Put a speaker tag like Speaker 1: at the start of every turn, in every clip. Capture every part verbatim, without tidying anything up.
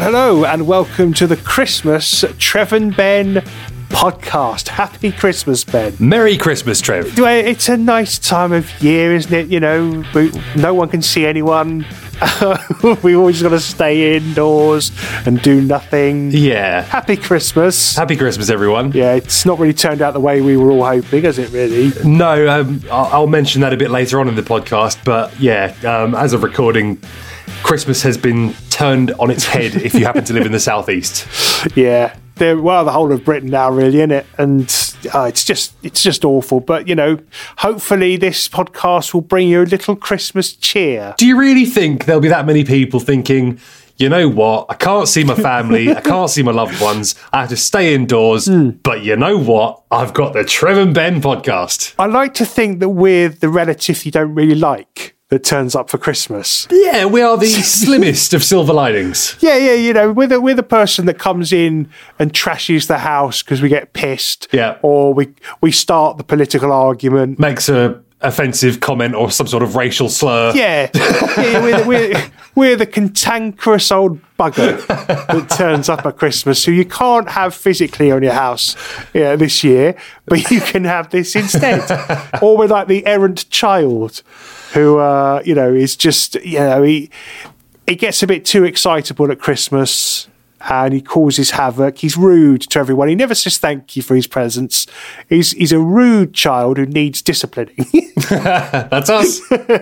Speaker 1: hello, and welcome to the Christmas Trev and Ben podcast. Happy Christmas, Ben.
Speaker 2: Merry Christmas, Trev.
Speaker 1: It's a nice time of year, isn't it? You know, we, no one can see anyone. We always got to stay indoors and do nothing.
Speaker 2: Yeah.
Speaker 1: Happy Christmas.
Speaker 2: Happy Christmas, everyone.
Speaker 1: Yeah, it's not really turned out the way we were all hoping, has it, really?
Speaker 2: No, um, I'll, I'll mention that a bit later on in the podcast, but yeah, um, as of recording, Christmas has been turned on its head if you happen to live in the southeast.
Speaker 1: Yeah. They're, well, the whole of Britain now, really, isn't it? And uh, it's just it's just awful. But, you know, hopefully this podcast will bring you a little Christmas cheer.
Speaker 2: Do you really think there'll be that many people thinking, you know what, I can't see my family, I can't see my loved ones, I have to stay indoors, mm. but you know what, I've got the Trev and Ben podcast.
Speaker 1: I like to think that we're the relative you don't really like that turns up for Christmas.
Speaker 2: Yeah, we are the slimmest of silver linings.
Speaker 1: Yeah, yeah, you know, we're the, we're the person that comes in and trashes the house because we get pissed.
Speaker 2: Yeah.
Speaker 1: Or we we start the political argument.
Speaker 2: Makes a offensive comment or some sort of racial slur.
Speaker 1: Yeah, yeah we're, the, we're, we're the cantankerous old bugger that turns up at Christmas who you can't have physically on your house yeah, this year, but you can have this instead. Or we're like the errant child who, uh, you know, is just, you know, he he gets a bit too excitable at Christmas and he causes havoc. He's rude to everyone. He never says thank you for his presents. He's he's a rude child who needs disciplining.
Speaker 2: That's us.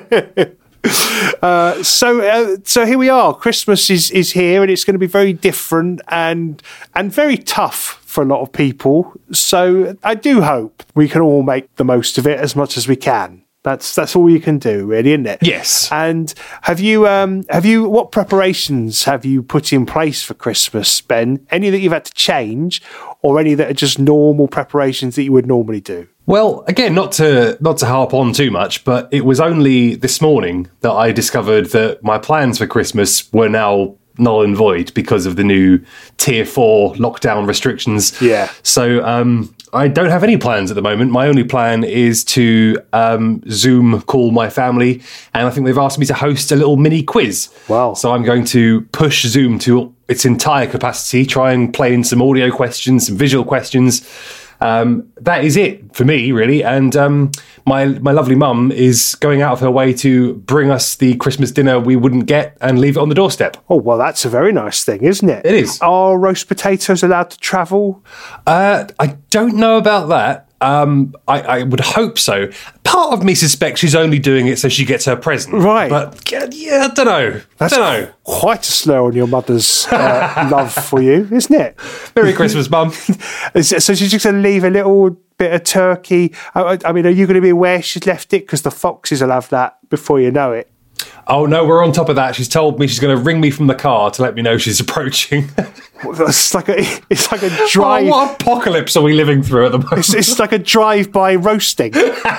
Speaker 1: uh, so uh, so here we are. Christmas is is here, and it's going to be very different and and very tough for a lot of people. So I do hope we can all make the most of it as much as we can. That's that's all you can do, really, isn't it?
Speaker 2: Yes.
Speaker 1: And have you um have you what preparations have you put in place for Christmas, Ben? Any that you've had to change, or any that are just normal preparations that you would normally do?
Speaker 2: Well, again, not to not to harp on too much, but it was only this morning that I discovered that my plans for Christmas were now null and void because of the new tier four lockdown restrictions.
Speaker 1: Yeah.
Speaker 2: So um, I don't have any plans at the moment. My only plan is to um, Zoom call my family, and I think they've asked me to host a little mini quiz.
Speaker 1: Wow.
Speaker 2: So I'm going to push Zoom to its entire capacity, try and play in some audio questions, some visual questions. Um, that is it for me, really. And um, my my lovely mum is going out of her way to bring us the Christmas dinner we wouldn't get and leave it on the doorstep.
Speaker 1: Oh, well, that's a very nice thing, isn't it?
Speaker 2: It is.
Speaker 1: Are roast potatoes allowed to travel?
Speaker 2: Uh, I don't know about that. Um, I, I would hope so. Part of me suspects she's only doing it so she gets her present.
Speaker 1: Right.
Speaker 2: But, yeah, I don't know.
Speaker 1: That's
Speaker 2: don't know.
Speaker 1: Quite a slur on your mother's uh, love for you, isn't it?
Speaker 2: Merry Christmas, Mum.
Speaker 1: So she's just going to leave a little bit of turkey. I, I mean, are you going to be aware she's left it? Because the foxes will have that before you know it.
Speaker 2: Oh, no, we're on top of that. She's told me she's going to ring me from the car to let me know she's approaching.
Speaker 1: It's like a, it's like a drive.
Speaker 2: Oh, what apocalypse are we living through at the moment?
Speaker 1: It's, it's like a drive-by roasting.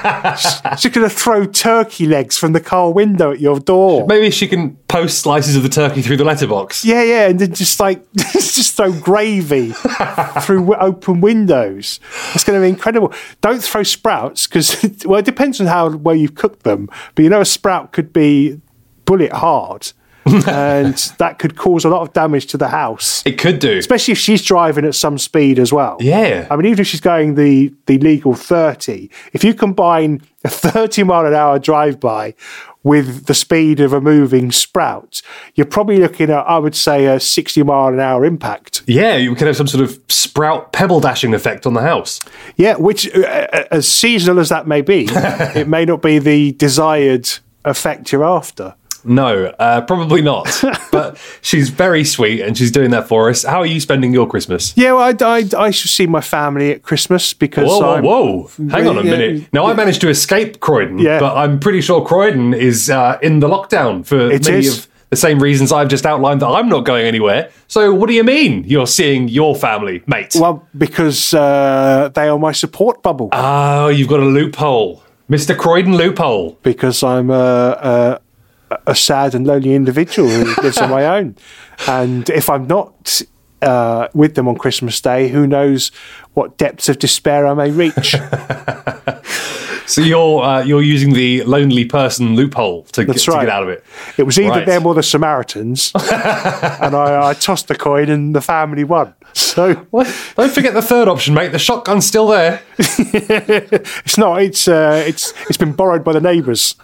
Speaker 1: She's going to throw turkey legs from the car window at your door.
Speaker 2: Maybe she can post slices of the turkey through the letterbox.
Speaker 1: Yeah, yeah, and then just like just throw gravy through open windows. It's going to be incredible. Don't throw sprouts because, well, it depends on how well you've cooked them. But you know, a sprout could be bullet hard. And that could cause a lot of damage to the house.
Speaker 2: It could do.
Speaker 1: Especially if she's driving at some speed as well.
Speaker 2: Yeah.
Speaker 1: I mean, even if she's going the, the legal thirty, if you combine a thirty mile an hour drive-by with the speed of a moving sprout, you're probably looking at, I would say, a sixty mile an hour impact.
Speaker 2: Yeah, you could have some sort of sprout pebble dashing effect on the house.
Speaker 1: Yeah, which, uh, as seasonal as that may be, it may not be the desired effect you're after.
Speaker 2: No, uh, probably not. But she's very sweet and she's doing that for us. How are you spending your Christmas?
Speaker 1: Yeah, well, I, I, I should see my family at Christmas because
Speaker 2: Whoa, whoa,
Speaker 1: I'm,
Speaker 2: whoa. Hang on a
Speaker 1: yeah,
Speaker 2: minute. Now, I managed to escape Croydon,
Speaker 1: yeah.
Speaker 2: but I'm pretty sure Croydon is uh, in the lockdown for
Speaker 1: it
Speaker 2: many
Speaker 1: is.
Speaker 2: of the same reasons I've just outlined that I'm not going anywhere. So what do you mean you're seeing your family, mate?
Speaker 1: Well, because uh, they are my support bubble.
Speaker 2: Oh, you've got a loophole. Mister Croydon loophole.
Speaker 1: Because I'm a... Uh, a sad and lonely individual who lives on my own. And if I'm not uh, with them on Christmas Day, who knows what depths of despair I may reach.
Speaker 2: So you're uh, you're using the lonely person loophole to, get,
Speaker 1: That's
Speaker 2: to
Speaker 1: right.
Speaker 2: get out of it.
Speaker 1: It was either
Speaker 2: Right.
Speaker 1: them or the Samaritans, and I, I tossed the coin, and the family won. So
Speaker 2: What? Don't forget the third option, mate. The shotgun's still there.
Speaker 1: it's not. It's uh, it's it's been borrowed by the neighbours.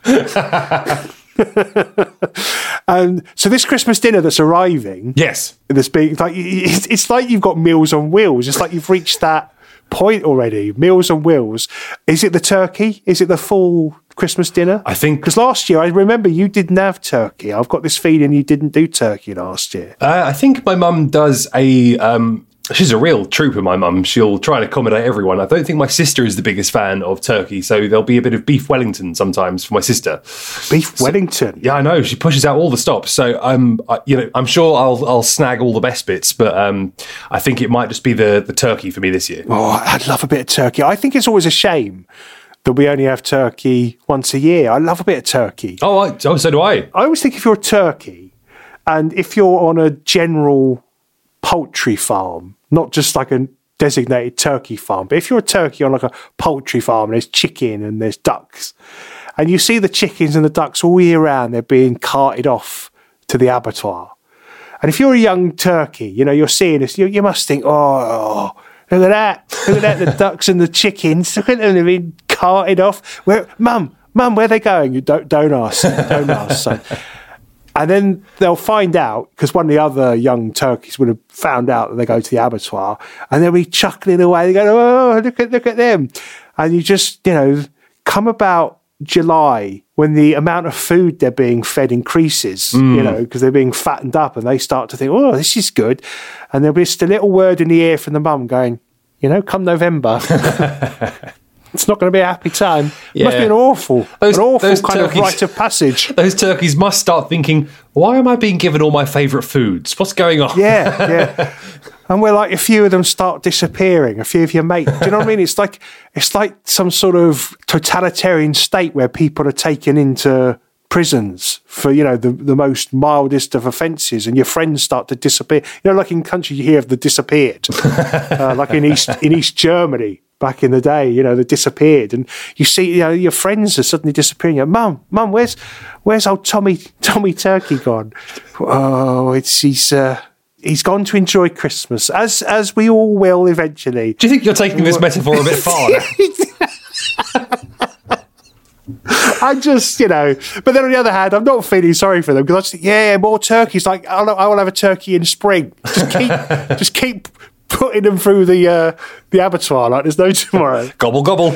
Speaker 1: And so this Christmas dinner that's arriving,
Speaker 2: Yes.
Speaker 1: that's being like it's, it's like you've got Meals on Wheels. It's like you've reached that point already. Meals on Wheels. Is it the turkey? Is it the full Christmas dinner?
Speaker 2: I think-
Speaker 1: because last year I remember you didn't have turkey. I've got this feeling you didn't do turkey last year.
Speaker 2: Uh, I think my mum does a. Um, she's a real trooper, my mum. She'll try and accommodate everyone. I don't think my sister is the biggest fan of turkey, so there'll be a bit of beef Wellington sometimes for my sister.
Speaker 1: Beef Wellington.
Speaker 2: Yeah, I know. She pushes out all the stops, so um, I, you know, I'm sure I'll I'll snag all the best bits, but um, I think it might just be the the turkey for me this year.
Speaker 1: Oh, I'd love a bit of turkey. I think it's always a shame that we only have turkey once a year. I love a bit of turkey.
Speaker 2: Oh, I, oh, so do I.
Speaker 1: I always think if you're a turkey and if you're on a general poultry farm, not just like a designated turkey farm, but if you're a turkey on like a poultry farm and there's chicken and there's ducks, and you see the chickens and the ducks all year round, they're being carted off to the abattoir. And if you're a young turkey, you know, you're seeing this, you, you must think, oh, look at that. Look at that, the ducks and the chickens. Look at them, they've been carted off. Where, Mum, Mum, where are they going? You don't, don't ask. Don't ask, son. And then they'll find out, because one of the other young turkeys would have found out that they go to the abattoir, and they'll be chuckling away. They go, oh, look at, look at them. And you just, you know, come about July when the amount of food they're being fed increases, you know, because they're being fattened up, and they start to think, oh, this is good. And there'll be just a little word in the ear from the mum going, you know, come November, it's not going to be a happy time. It must
Speaker 2: Yeah.
Speaker 1: be an awful,
Speaker 2: Those-
Speaker 1: an awful
Speaker 2: those
Speaker 1: kind
Speaker 2: turkeys-
Speaker 1: of rite of passage.
Speaker 2: Those turkeys must start thinking, why am I being given all my favourite foods? What's going on?
Speaker 1: Yeah, yeah. And we're like, a few of them start disappearing, a few of your mates. Do you know what I mean? It's like it's like some sort of totalitarian state where people are taken into prisons for, you know, the, the most mildest of offences, and your friends start to disappear. You know, like in country you hear of the disappeared, uh, like in East in East Germany back in the day, you know, they disappeared, and you see, you know, your friends are suddenly disappearing. You're, Mum, Mum, where's where's old Tommy Tommy Turkey gone? Oh, it's he's uh, he's gone to enjoy Christmas, as as we all will eventually.
Speaker 2: Do you think you're taking this metaphor a bit far?
Speaker 1: I just, you know, but then on the other hand, I'm not feeling sorry for them, because I just think, yeah, more turkeys. Like, I will, I will have a turkey in spring. Just keep, just keep putting them through the uh, the abattoir like there's no tomorrow.
Speaker 2: Gobble, gobble.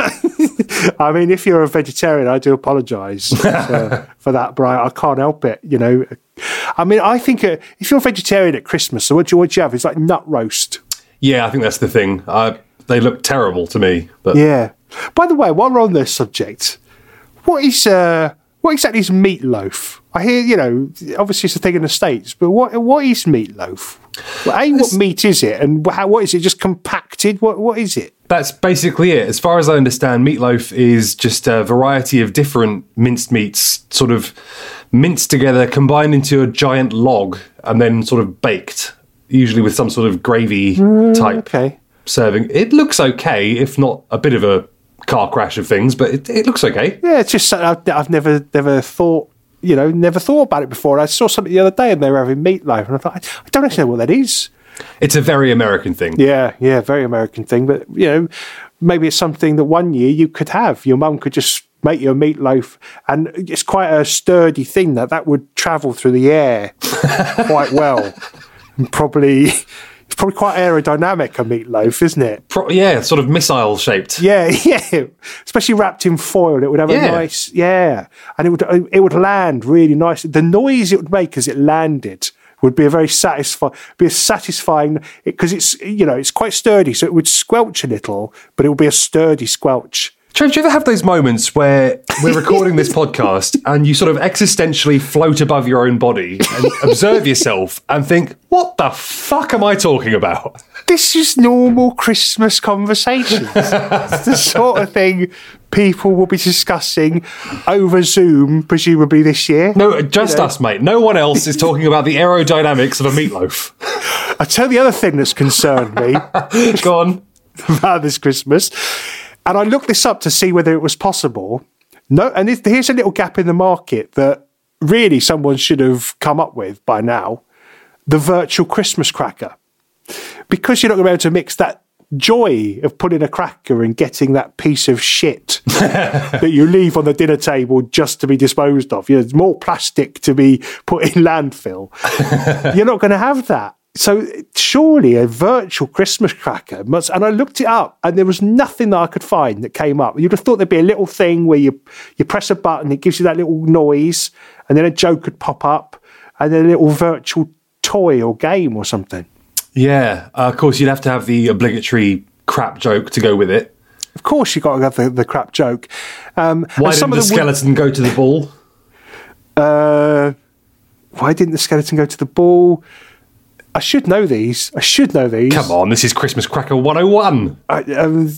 Speaker 1: I mean, if you're a vegetarian, I do apologise for, for that, Brian. I can't help it, you know. I mean, I think uh, if you're a vegetarian at Christmas, so what you, what you have is like nut roast.
Speaker 2: Yeah, I think that's the thing. Uh, they look terrible to me. But
Speaker 1: Yeah. By the way, while we're on this subject, what is uh, what exactly is meatloaf? I hear, you know, obviously it's a thing in the States, but what what is meatloaf? Well, A, what meat is it, and how, what is it? Just compacted? What what is it?
Speaker 2: that's basically it. As far as I understand, meatloaf is just a variety of different minced meats, sort of minced together, combined into a giant log, and then sort of baked, usually with some sort of gravy type
Speaker 1: Okay.
Speaker 2: serving. It looks okay, if not a bit of a car crash of things, but it, it looks okay.
Speaker 1: Yeah, it's just something I've, I've never never thought, you know, never thought about it before. I saw something the other day and they were having meatloaf, and I thought, I, I don't actually know what that is.
Speaker 2: It's a very American thing.
Speaker 1: Yeah, yeah, very American thing. But, you know, maybe it's something that one year you could have. Your mum could just make you a meatloaf, and it's quite a sturdy thing that that would travel through the air quite well. And probably, it's probably quite aerodynamic, a meatloaf, isn't it?
Speaker 2: Pro- yeah, sort of missile shaped.
Speaker 1: Yeah, yeah. Especially wrapped in foil, it would have
Speaker 2: Yeah.
Speaker 1: a nice, yeah, and it would it would land really nice. The noise it would make as it landed would be a very satisfying, be a satisfying, because it's, you know, it's quite sturdy, so it would squelch a little, but it would be a sturdy squelch.
Speaker 2: Trev, do you ever have those moments where we're recording this podcast and you sort of existentially float above your own body and observe yourself and think, what the fuck am I talking about?
Speaker 1: This is normal Christmas conversations. It's the sort of thing people will be discussing over Zoom, presumably this year.
Speaker 2: No, just
Speaker 1: You know.
Speaker 2: us, mate. No one else is talking about the aerodynamics of a meatloaf.
Speaker 1: I tell you the other thing that's concerned me
Speaker 2: Go on.
Speaker 1: about this Christmas. And I looked this up to see whether it was possible. No, and this, here's a little gap in the market that really someone should have come up with by now. The virtual Christmas cracker. Because you're not going to be able to mix that joy of putting a cracker and getting that piece of shit that you leave on the dinner table just to be disposed of. You know, there's more plastic to be put in landfill. You're not going to have that. So surely a virtual Christmas cracker must, and I looked it up and there was nothing that I could find that came up. You'd have thought there'd be a little thing where you, you press a button, it gives you that little noise, and then a joke could pop up, and then a little virtual toy or game or something.
Speaker 2: Yeah, uh, of course, you'd have to have the obligatory crap joke to go with it.
Speaker 1: Of course, you've got to have the, the crap joke. Um,
Speaker 2: why didn't the skeleton would, go to the ball?
Speaker 1: Uh, why didn't the skeleton go to the ball? I should know these. I should know these.
Speaker 2: Come on, this is Christmas Cracker one oh one.
Speaker 1: I, um,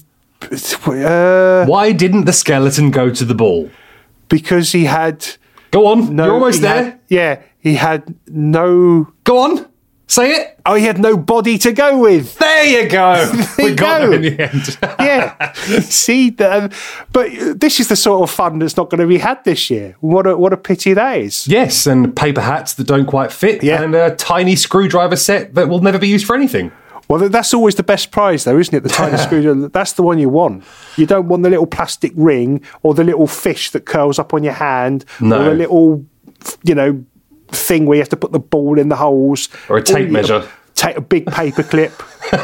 Speaker 1: uh,
Speaker 2: why didn't the skeleton go to the ball?
Speaker 1: Because he had...
Speaker 2: Go on, no, you're almost there.
Speaker 1: Had, yeah, he had no...
Speaker 2: Go on. Say it.
Speaker 1: Oh, he had no body to go with.
Speaker 2: There you go.
Speaker 1: there
Speaker 2: we
Speaker 1: you
Speaker 2: got
Speaker 1: go.
Speaker 2: there in the end.
Speaker 1: Yeah. See, um, but this is the sort of fun that's not going to be had this year. What a what a pity that is.
Speaker 2: Yes, and paper hats that don't quite fit,
Speaker 1: yeah.
Speaker 2: and a tiny screwdriver set that will never be used for anything.
Speaker 1: Well, that's always the best prize, though, isn't it? The tiny screwdriver. That's the one you want. You don't want the little plastic ring or the little fish that curls up on your hand,
Speaker 2: no.
Speaker 1: or the little, you know, thing where you have to put the ball in the holes,
Speaker 2: or a tape or, measure.
Speaker 1: Take a big paper clip.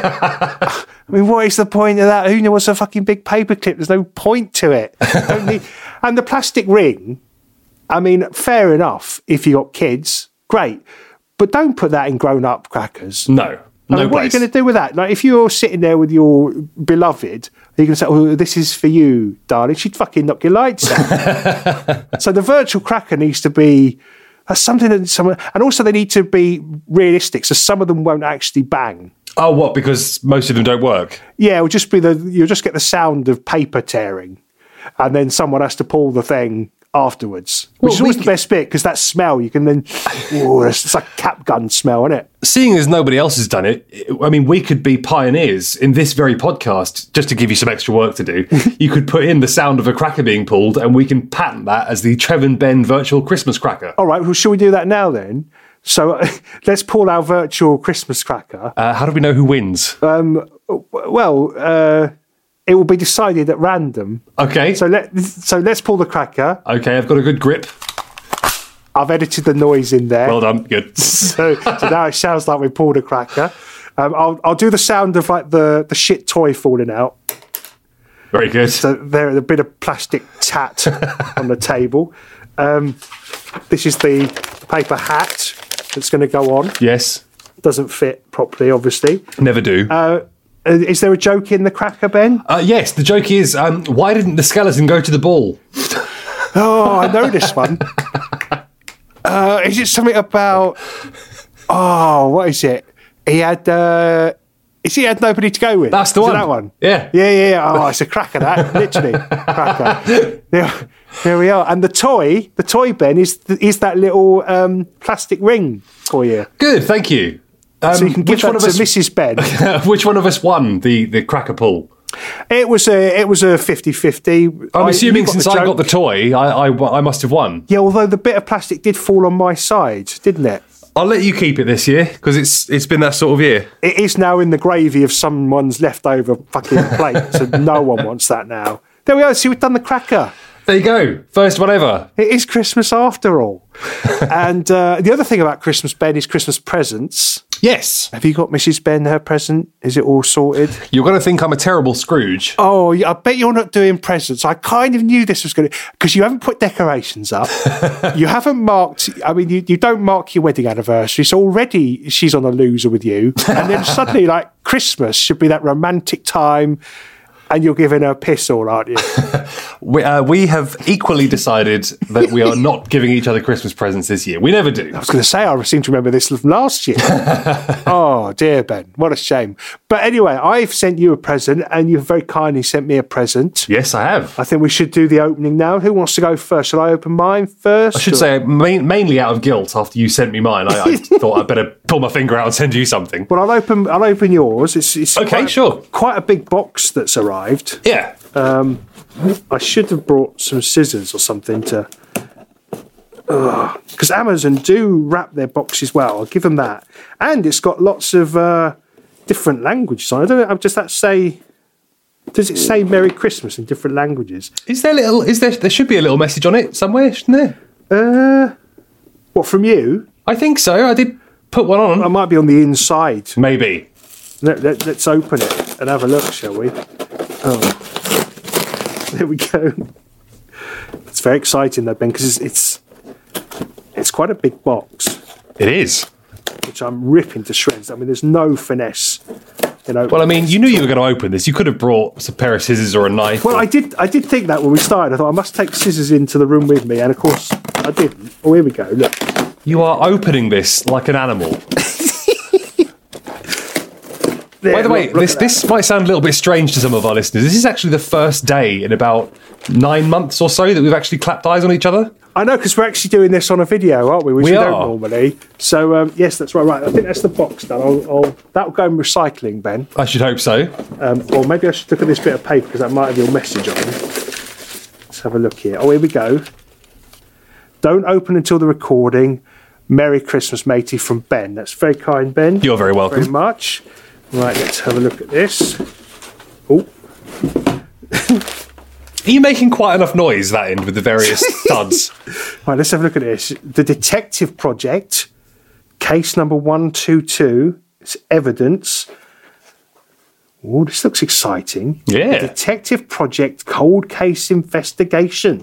Speaker 1: I mean, what is the point of that? Who knows a fucking big paper clip? There's no point to it. Don't need... And the plastic ring, I mean, fair enough. If you got kids, great, but don't put that in grown-up crackers.
Speaker 2: No. No
Speaker 1: I mean, what
Speaker 2: place.
Speaker 1: are you going to do with that? Like, if you're sitting there with your beloved, are you going to say, "Oh, this is for you, darling"? She'd fucking knock your lights out. So the virtual cracker needs to be that's something that someone, and also they need to be realistic. So some of them won't actually bang.
Speaker 2: Oh, what? Because most of them don't work.
Speaker 1: Yeah, it'll just be the you'll just get the sound of paper tearing, and then someone has to pull the thing afterwards, which well, is always the best bit because that smell you can then oh, it's like a cap gun smell, isn't it?
Speaker 2: Seeing as nobody else has done it, I mean, we could be pioneers in this very podcast. Just to give you some extra work to do, you could put in the sound of a cracker being pulled, and we can patent that as the Trev and Ben virtual Christmas cracker.
Speaker 1: All right, well, shall we do that now then? So uh, let's pull our virtual Christmas cracker.
Speaker 2: Uh, how do we know who wins?
Speaker 1: Um, well. Uh, It will be decided at random.
Speaker 2: Okay.
Speaker 1: So let so let's pull the cracker.
Speaker 2: Okay, I've got a good grip.
Speaker 1: I've edited the noise in there.
Speaker 2: Well done. Good.
Speaker 1: so, so now it sounds like we pulled a cracker. Um, I'll I'll do the sound of like the, the shit toy falling out.
Speaker 2: Very good.
Speaker 1: So there's a bit of plastic tat on the table. Um, this is the paper hat that's going to go on.
Speaker 2: Yes.
Speaker 1: Doesn't fit properly, obviously.
Speaker 2: Never do.
Speaker 1: Uh, Is there a joke in the cracker, Ben?
Speaker 2: Uh, yes, the joke is, um, why didn't the skeleton go to the ball?
Speaker 1: Oh, I know this one. Uh, is it something about... Oh, what is it? He had... Uh, is he had nobody to go with?
Speaker 2: That's the
Speaker 1: is
Speaker 2: one.
Speaker 1: That one?
Speaker 2: Yeah.
Speaker 1: Yeah, yeah, yeah. Oh, it's a cracker, that. Literally. Cracker. There, there we are. And the toy, the toy, Ben, is is that little um, plastic ring for you.
Speaker 2: Good, thank you. Um,
Speaker 1: so you can give that to us, Missus Ben.
Speaker 2: Which one of us won the, the cracker pull?
Speaker 1: It was a it was a fifty-fifty.
Speaker 2: I'm
Speaker 1: I,
Speaker 2: assuming since I got the toy, I, I I must have won.
Speaker 1: Yeah, although the bit of plastic did fall on my side, didn't it?
Speaker 2: I'll let you keep it this year because it's it's been that sort of year.
Speaker 1: It is now in the gravy of someone's leftover fucking plate, so no one wants that now. There we are. See, we've done the cracker.
Speaker 2: There you go. First one ever.
Speaker 1: It is Christmas after all. And uh, the other thing about Christmas, Ben, is Christmas presents.
Speaker 2: Yes.
Speaker 1: Have you got Missus Ben her present? Is it all sorted?
Speaker 2: You're going to think I'm a terrible Scrooge.
Speaker 1: Oh, I bet you're not doing presents. I kind of knew this was going to... Because you haven't put decorations up. You haven't marked... I mean, you, you don't mark your wedding anniversary, so already she's on a loser with you. And then suddenly, like, Christmas should be that romantic time... And you're giving her a piss all, aren't you?
Speaker 2: we, uh, we have equally decided that we are not giving each other Christmas presents this year. We never do.
Speaker 1: I was going to say, I seem to remember this from last year. Oh, dear, Ben. What a shame. But anyway, I've sent you a present, and you've very kindly sent me a present.
Speaker 2: Yes, I have.
Speaker 1: I think we should do the opening now. Who wants to go first? Shall I open mine first?
Speaker 2: I should or? say, main, mainly out of guilt after you sent me mine. I, I thought I'd better pull my finger out and send you something.
Speaker 1: Well, I'll open I'll open yours. It's, it's
Speaker 2: okay,
Speaker 1: quite,
Speaker 2: sure.
Speaker 1: Quite a big box that's arrived. arrived.
Speaker 2: Yeah.
Speaker 1: I should have brought some scissors or something to... Because Amazon do wrap their boxes well. I'll give them that. And it's got lots of uh, different languages on it. I don't know, does that say... Does it say Merry Christmas in different languages?
Speaker 2: Is there little? Is there? There should be a little message on it somewhere, shouldn't
Speaker 1: Uh,
Speaker 2: there?
Speaker 1: what, from you?
Speaker 2: I think so. I did put one on.
Speaker 1: I might be on the inside.
Speaker 2: Maybe.
Speaker 1: Let, let, let's open it and have a look, shall we? Oh, there we go. It's very exciting though, Ben, because it's, it's it's quite a big box,
Speaker 2: It is.
Speaker 1: which I'm ripping to shreds. I mean, there's no finesse. You know.
Speaker 2: Well, I mean, you knew you were going to open this. You could have brought a pair of scissors or a knife.
Speaker 1: Well,
Speaker 2: or...
Speaker 1: I did. I did think that when we started. I thought I must take scissors into the room with me, and of course I didn't. Oh, here we go. Look.
Speaker 2: You are opening this like an animal.
Speaker 1: There,
Speaker 2: By the way,
Speaker 1: look, look
Speaker 2: this
Speaker 1: at that.
Speaker 2: this might sound a little bit strange to some of our listeners. This is actually the first day in about nine months or so that we've actually clapped eyes on each other.
Speaker 1: I know, because we're actually doing this on a video, aren't we? Which
Speaker 2: We
Speaker 1: we,
Speaker 2: are.
Speaker 1: don't normally. So um, yes, that's right. Right. I think that's the box done. I'll, I'll, that'll go in recycling, Ben.
Speaker 2: I should hope so.
Speaker 1: Um, or maybe I should look at this bit of paper because that might have your message on. Let's have a look here. Oh, here we go. Don't open until the recording. Merry Christmas, matey, from Ben. That's very kind, Ben.
Speaker 2: You're very welcome.
Speaker 1: Very much. Right, let's have a look at this. Oh,
Speaker 2: Are you making quite enough noise that end with the various thuds?
Speaker 1: right. Let's have a look at this. The Detective Project, case number one two two. It's evidence. Oh, this looks exciting.
Speaker 2: Yeah.
Speaker 1: The Detective Project Cold Case Investigation.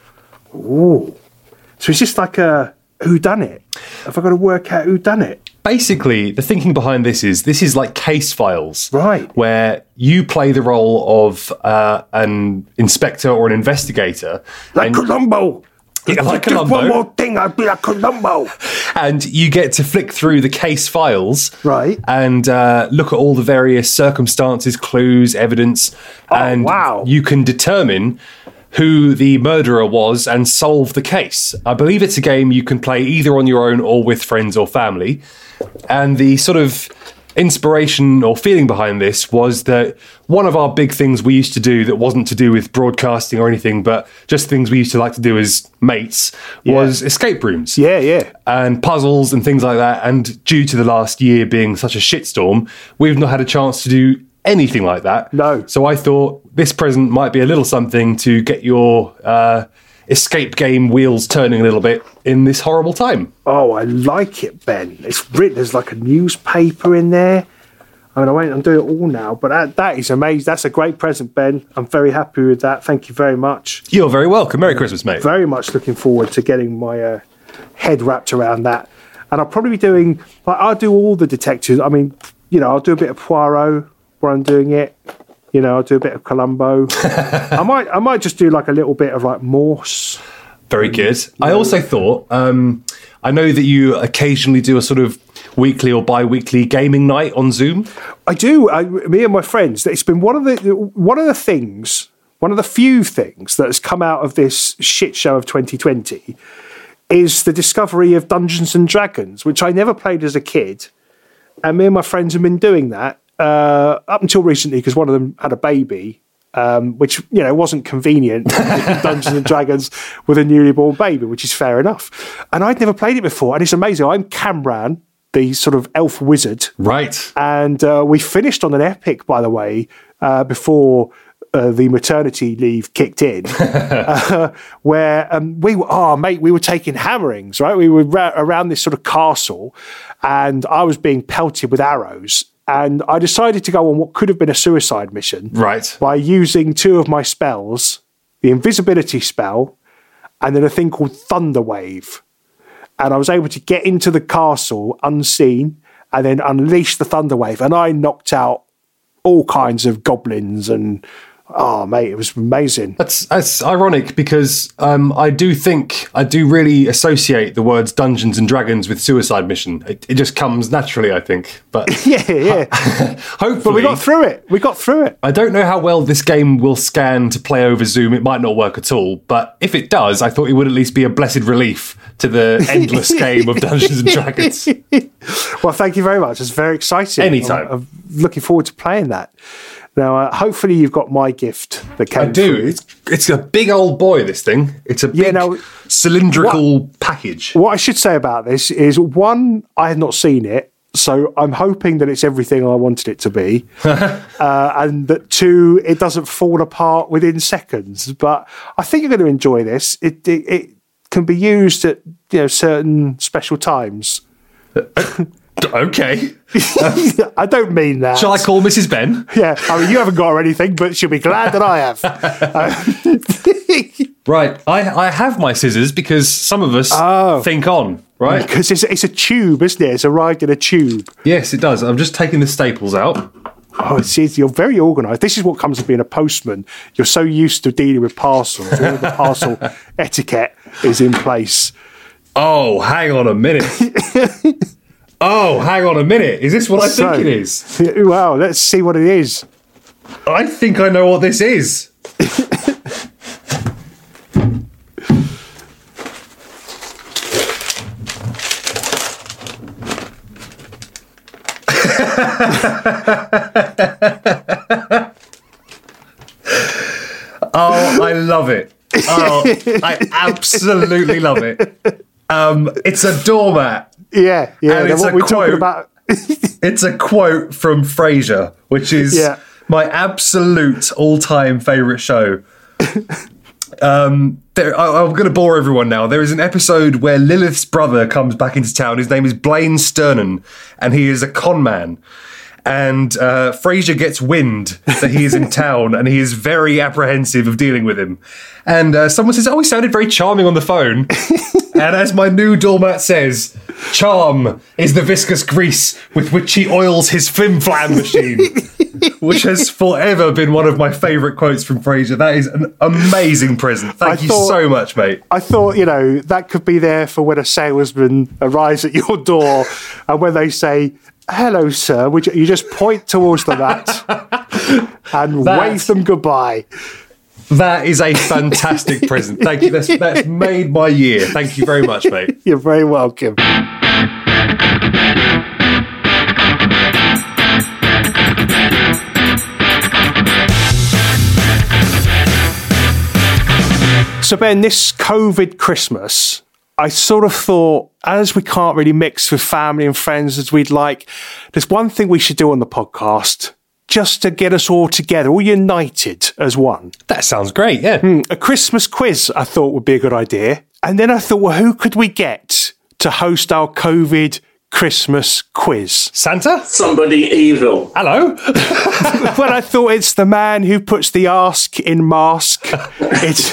Speaker 1: Oh, so it's just like a whodunit. Have I got to work out who done it?
Speaker 2: Basically, the thinking behind this is this is like case files,
Speaker 1: Right.
Speaker 2: Where you play the role of uh, an inspector or an investigator,
Speaker 1: Like
Speaker 2: and,
Speaker 1: Columbo.
Speaker 2: Yeah, like
Speaker 1: Just
Speaker 2: Columbo.
Speaker 1: one more thing, I'd be like Columbo.
Speaker 2: and you get to flick through the case files,
Speaker 1: Right.
Speaker 2: and uh, look at all the various circumstances, clues, evidence, and
Speaker 1: wow.
Speaker 2: you can determine who the murderer was and solve the case. I believe it's a game you can play either on your own or with friends or family. And the sort of inspiration or feeling behind this was that one of our big things we used to do that wasn't to do with broadcasting or anything, but just things we used to like to do as mates was escape rooms.
Speaker 1: Yeah, yeah.
Speaker 2: And puzzles and things like that. And due to the last year being such a shitstorm, we've not had a chance to do anything like that.
Speaker 1: No.
Speaker 2: So I thought this present might be a little something to get your uh, escape game wheels turning a little bit in this horrible time.
Speaker 1: Oh, I like it, Ben. It's written. There's like a newspaper in there. I mean, I won't undo it all now, but that, that is amazing. That's a great present, Ben. I'm very happy with that. Thank you very much.
Speaker 2: You're very welcome. Merry Christmas, mate.
Speaker 1: Very much looking forward to getting my uh, head wrapped around that. And I'll probably be doing, like, I'll do all the detectives. I mean, you know, I'll do a bit of Poirot where I'm doing it. You know, I'll do a bit of Columbo. I might, I might just do like a little bit of like Morse.
Speaker 2: Very good. I also thought, um, I know that you occasionally do a sort of weekly or bi-weekly gaming night on Zoom.
Speaker 1: I do. I, me and my friends. It's been one of the one of the things, one of the few things that has come out of this shit show of twenty twenty is the discovery of Dungeons and Dragons, which I never played as a kid, and me and my friends have been doing that uh, up until recently because one of them had a baby. Um, which, you know, wasn't convenient, Dungeons and Dragons with a newly born baby, which is fair enough. And I'd never played it before, and it's amazing. I'm Camran, the sort of elf wizard.
Speaker 2: Right.
Speaker 1: And uh, we finished on an epic, by the way, uh, before uh, the maternity leave kicked in, uh, where um, we were, oh, mate, we were taking hammerings, right? We were ra- around this sort of castle, and I was being pelted with arrows. And I decided to go on what could have been a suicide mission.
Speaker 2: Right.
Speaker 1: By using two of my spells, the invisibility spell, and then a thing called Thunder Wave. And I was able to get into the castle unseen and then unleash the Thunder Wave. And I knocked out all kinds of goblins and... Oh, mate, it was amazing.
Speaker 2: That's that's ironic because um, I do think, I do really associate the words Dungeons and Dragons with Suicide Mission. It, it just comes naturally, I think. But
Speaker 1: yeah, yeah.
Speaker 2: hopefully...
Speaker 1: But we got through it. We got through it.
Speaker 2: I don't know how well this game will scan to play over Zoom. It might not work at all. But if it does, I thought it would at least be a blessed relief to the endless game of Dungeons and Dragons.
Speaker 1: Well, thank you very much. It's very exciting.
Speaker 2: Anytime.
Speaker 1: I'm, I'm looking forward to playing that. Now, uh, hopefully you've got my gift that came
Speaker 2: I do.
Speaker 1: through.
Speaker 2: It's, it's a big old boy, this thing. It's a big
Speaker 1: Yeah, now,
Speaker 2: cylindrical what, package.
Speaker 1: What I should say about this is, one, I had not seen it, so I'm hoping that it's everything I wanted it to be. uh, and that, two, it doesn't fall apart within seconds. But I think you're going to enjoy this. It, it, it can be used at you know certain special times.
Speaker 2: Okay.
Speaker 1: I don't mean that.
Speaker 2: Shall I call Missus Ben?
Speaker 1: Yeah, I mean, you haven't got her anything, but she'll be glad that I have. uh,
Speaker 2: right, I, I have my scissors because some of us oh. think on, right?
Speaker 1: Because it's, it's a tube, isn't it? It's arrived in a tube.
Speaker 2: Yes, it does. I'm just taking the staples out.
Speaker 1: Oh, see, you're very organised. This is what comes of being a postman. You're so used to dealing with parcels. All the parcel etiquette is in place.
Speaker 2: Oh, hang on a minute. Oh, hang on a minute. Is this what I so, think it is?
Speaker 1: Well, let's see what it is.
Speaker 2: I think I know what this is. Oh, I love it. Oh, I absolutely love it. Um, it's a doormat.
Speaker 1: Yeah, yeah.
Speaker 2: And it's
Speaker 1: what
Speaker 2: a
Speaker 1: we're
Speaker 2: quote,
Speaker 1: talking about.
Speaker 2: It's a quote from Frasier, which is yeah. my absolute all-time favourite show. Um, there, I, I'm going to bore everyone now. There is an episode where Lilith's brother comes back into town. His name is Blaine Sternan, and he is a con man. And uh, Frasier gets wind that he is in town, and he is very apprehensive of dealing with him. And uh, someone says, oh, he sounded very charming on the phone. And as my new doormat says, charm is the viscous grease with which he oils his flim-flam machine. Which has forever been one of my favourite quotes from Frasier. That is an amazing present. Thank I you thought, so much, mate.
Speaker 1: I thought, you know, that could be there for when a salesman arrives at your door and when they say, hello, sir, would you, you just point towards the mat and that, wave them goodbye.
Speaker 2: That is a fantastic present. Thank you. That's, that's made my year. Thank you very much, mate.
Speaker 1: You're very welcome. So, Ben, this COVID Christmas, I sort of thought, as we can't really mix with family and friends as we'd like, there's one thing we should do on the podcast just to get us all together, all united as one.
Speaker 2: That sounds great, yeah.
Speaker 1: Mm, a Christmas quiz, I thought, would be a good idea. And then I thought, well, who could we get to host our COVID Christmas quiz?
Speaker 2: Santa?
Speaker 3: Somebody evil.
Speaker 2: Hello?
Speaker 1: Well, I thought it's the man who puts the ask in mask. It's,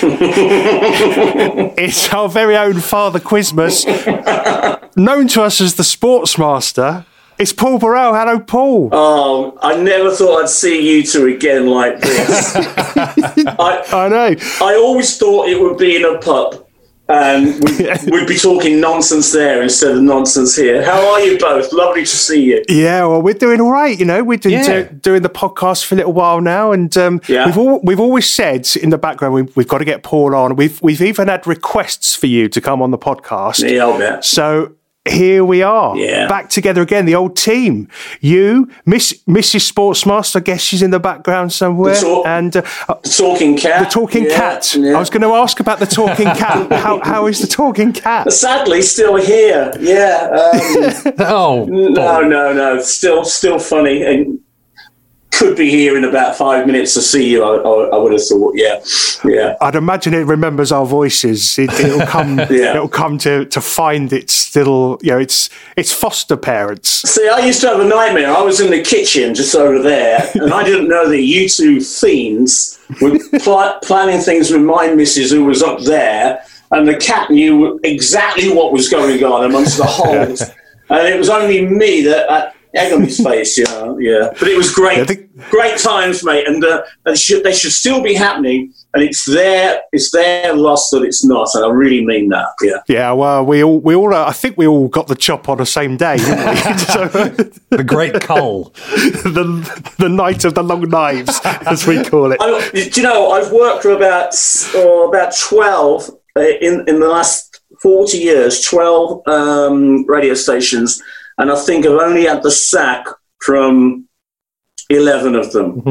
Speaker 1: it's our very own Father Quizmas, known to us as the Sports Master. It's Paul Burrell. Hello, Paul.
Speaker 3: Oh, I never thought I'd see you two again like this. I,
Speaker 1: I know.
Speaker 3: I always thought it would be in a pub. And we'd, we'd be talking nonsense there instead of nonsense here. How are you both? Lovely to see you.
Speaker 1: Yeah, well, we're doing all right. You know, we've been yeah. do, doing the podcast for a little while now, and um, yeah. we've all, we've always said in the background we, we've got to get Paul on. We've we've even had requests for you to come on the podcast.
Speaker 3: Yeah, I'll bet.
Speaker 1: So here we are,
Speaker 3: yeah.
Speaker 1: back together again, the old team. You, Miss Missus Sportsmaster, I guess she's in the background somewhere.
Speaker 3: The talk,
Speaker 1: and uh,
Speaker 3: the talking cat.
Speaker 1: The talking
Speaker 3: yeah,
Speaker 1: cat.
Speaker 3: Yeah.
Speaker 1: I was going to ask about the talking cat. how how is the talking cat?
Speaker 3: Sadly, still here. Yeah. Um,
Speaker 2: oh.
Speaker 3: No, no, no. Still, still funny. And could be here in about five minutes to see you. I, I, I would have thought, yeah, yeah.
Speaker 1: I'd imagine it remembers our voices. It, it'll come, yeah. it'll come to, to find its little, you know, its its foster parents.
Speaker 3: See, I used to have a nightmare. I was in the kitchen just over there, and I didn't know that you two fiends were pl- planning things with my missus who was up there, and the cat knew exactly what was going on amongst the holes, and it was only me that. I, egg on his face, you know, yeah. But it was great, yeah, think- great times, mate, and uh, they, should, they should still be happening. And it's their, it's their loss that it's not, and I really mean that. Yeah,
Speaker 1: yeah. Well, we all, we all, uh, I think we all got the chop on the same day, didn't we? so,
Speaker 2: the Great Cull,
Speaker 1: the the night of the long knives, as we call it.
Speaker 3: I, do you know? I've worked for about oh, about twelve uh, in in the last forty years, twelve um, radio stations. And I think I've only had the sack from eleven of them.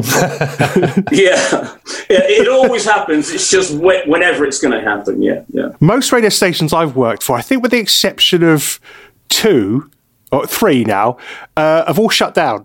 Speaker 3: yeah. yeah, it always happens. It's just wh- whenever it's going to happen. Yeah, yeah.
Speaker 1: Most radio stations I've worked for, I think with the exception of two or three now, uh, have all shut down.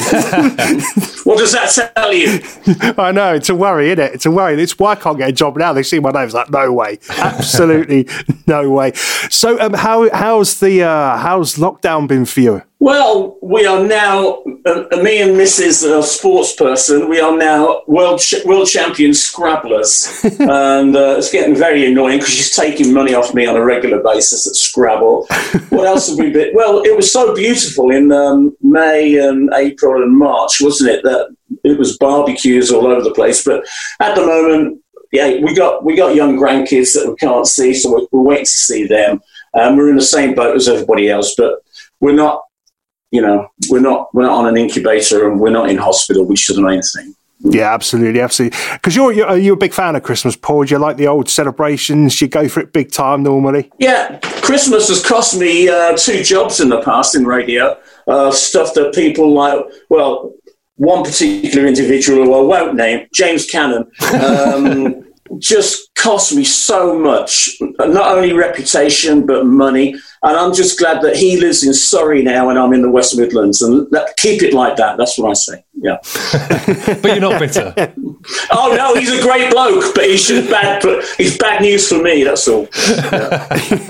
Speaker 3: What does that tell you?
Speaker 1: I know, it's a worry, isn't it? It's a worry. It's why I can't get a job now. They see my name, it's like, no way. Absolutely no way. So um, how how's the uh, how's lockdown been for you?
Speaker 3: Well, we are now, uh, me and Missus Uh, sports person, we are now world ch- world champion Scrabblers. and uh, it's getting very annoying because she's taking money off me on a regular basis at Scrabble. What else have we been? Well, it was so beautiful in um, May and April and March, wasn't it? That it was barbecues all over the place. But at the moment, yeah, we got we got young grandkids that we can't see, so we're, we're waiting to see them. Um, we're in the same boat as everybody else, but we're not. You know, we're not we're not on an incubator and we're not in hospital, which is the main thing.
Speaker 1: Yeah, absolutely, absolutely. Because you're, you're you're a big fan of Christmas, Paul. Do you like the old celebrations? You go for it big time normally?
Speaker 3: Yeah, Christmas has cost me uh, two jobs in the past in radio. Uh, stuff that people like, well, one particular individual who I won't name, James Cannon, um, just cost me so much, not only reputation, but money. And I'm just glad that he lives in Surrey now and I'm in the West Midlands. And that, keep it like that. That's what I say. Yeah.
Speaker 2: But you're not bitter.
Speaker 3: Oh, no, he's a great bloke, but he's just bad, but he's bad news for me. That's all. Yeah.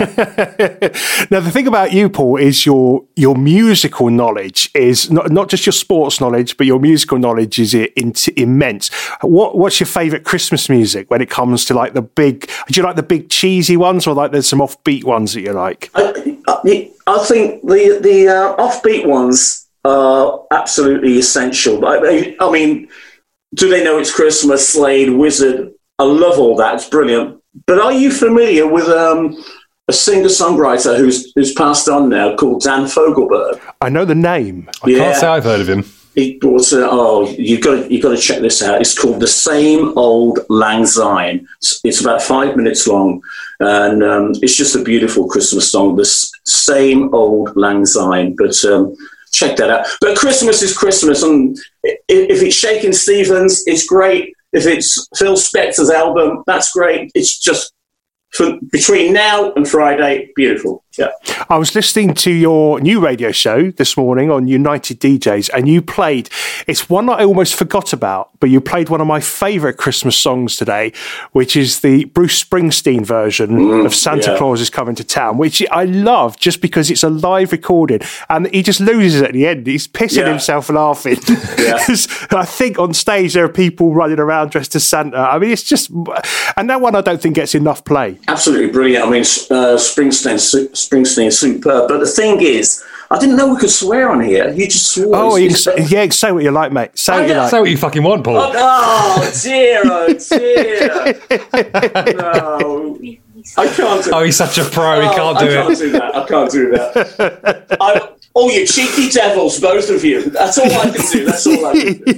Speaker 1: Now, the thing about you, Paul, is your your musical knowledge is not, not just your sports knowledge, but your musical knowledge is in, immense. What What's your favourite Christmas music when it comes to like the big, do you like the big cheesy ones or like there's some offbeat ones that you like?
Speaker 3: I, I, I think the, the uh, offbeat ones are absolutely essential. I, I mean, Do They Know It's Christmas, Slade, Wizard. I love all that. It's brilliant. But are you familiar with um, a singer-songwriter who's who's passed on now called Dan Fogelberg?
Speaker 1: I know the name.
Speaker 2: I yeah. can't say I've heard of him.
Speaker 3: He brought a, oh, you've got to, you've got to check this out. It's called The Same Old Lang Syne. It's, it's about five minutes long, and um, it's just a beautiful Christmas song, The Same Old Lang Syne. But um, check that out. But Christmas is Christmas, and if it's Shakin' Stevens, it's great. If it's Phil Spector's album, that's great. It's just for between now and Friday, beautiful. Yeah.
Speaker 1: I was listening to your new radio show this morning on United D Js, and you played, it's one that I almost forgot about, but you played one of my favourite Christmas songs today, which is the Bruce Springsteen version mm, of Santa yeah. Claus is Coming to Town, which I love just because it's a live recording, and he just loses at the end. He's pissing yeah. himself laughing. Yeah. I think on stage there are people running around dressed as Santa. I mean, it's just, and that one I don't think gets enough play.
Speaker 3: Absolutely brilliant. I mean, uh, Springsteen, Springsteen is superb. But the thing is, I didn't know we could swear on here. You just swore.
Speaker 1: Oh, you can say, yeah, say what you like, mate. Say what you like.
Speaker 2: Say what you fucking want, Paul.
Speaker 3: Oh, oh dear, oh dear. No, I can't do
Speaker 2: Oh, he's such a pro, he
Speaker 3: oh,
Speaker 2: can't do
Speaker 3: I can't
Speaker 2: it.
Speaker 3: do that. I can't do that. I, oh, you cheeky devils, both of you. That's all I can do. That's all I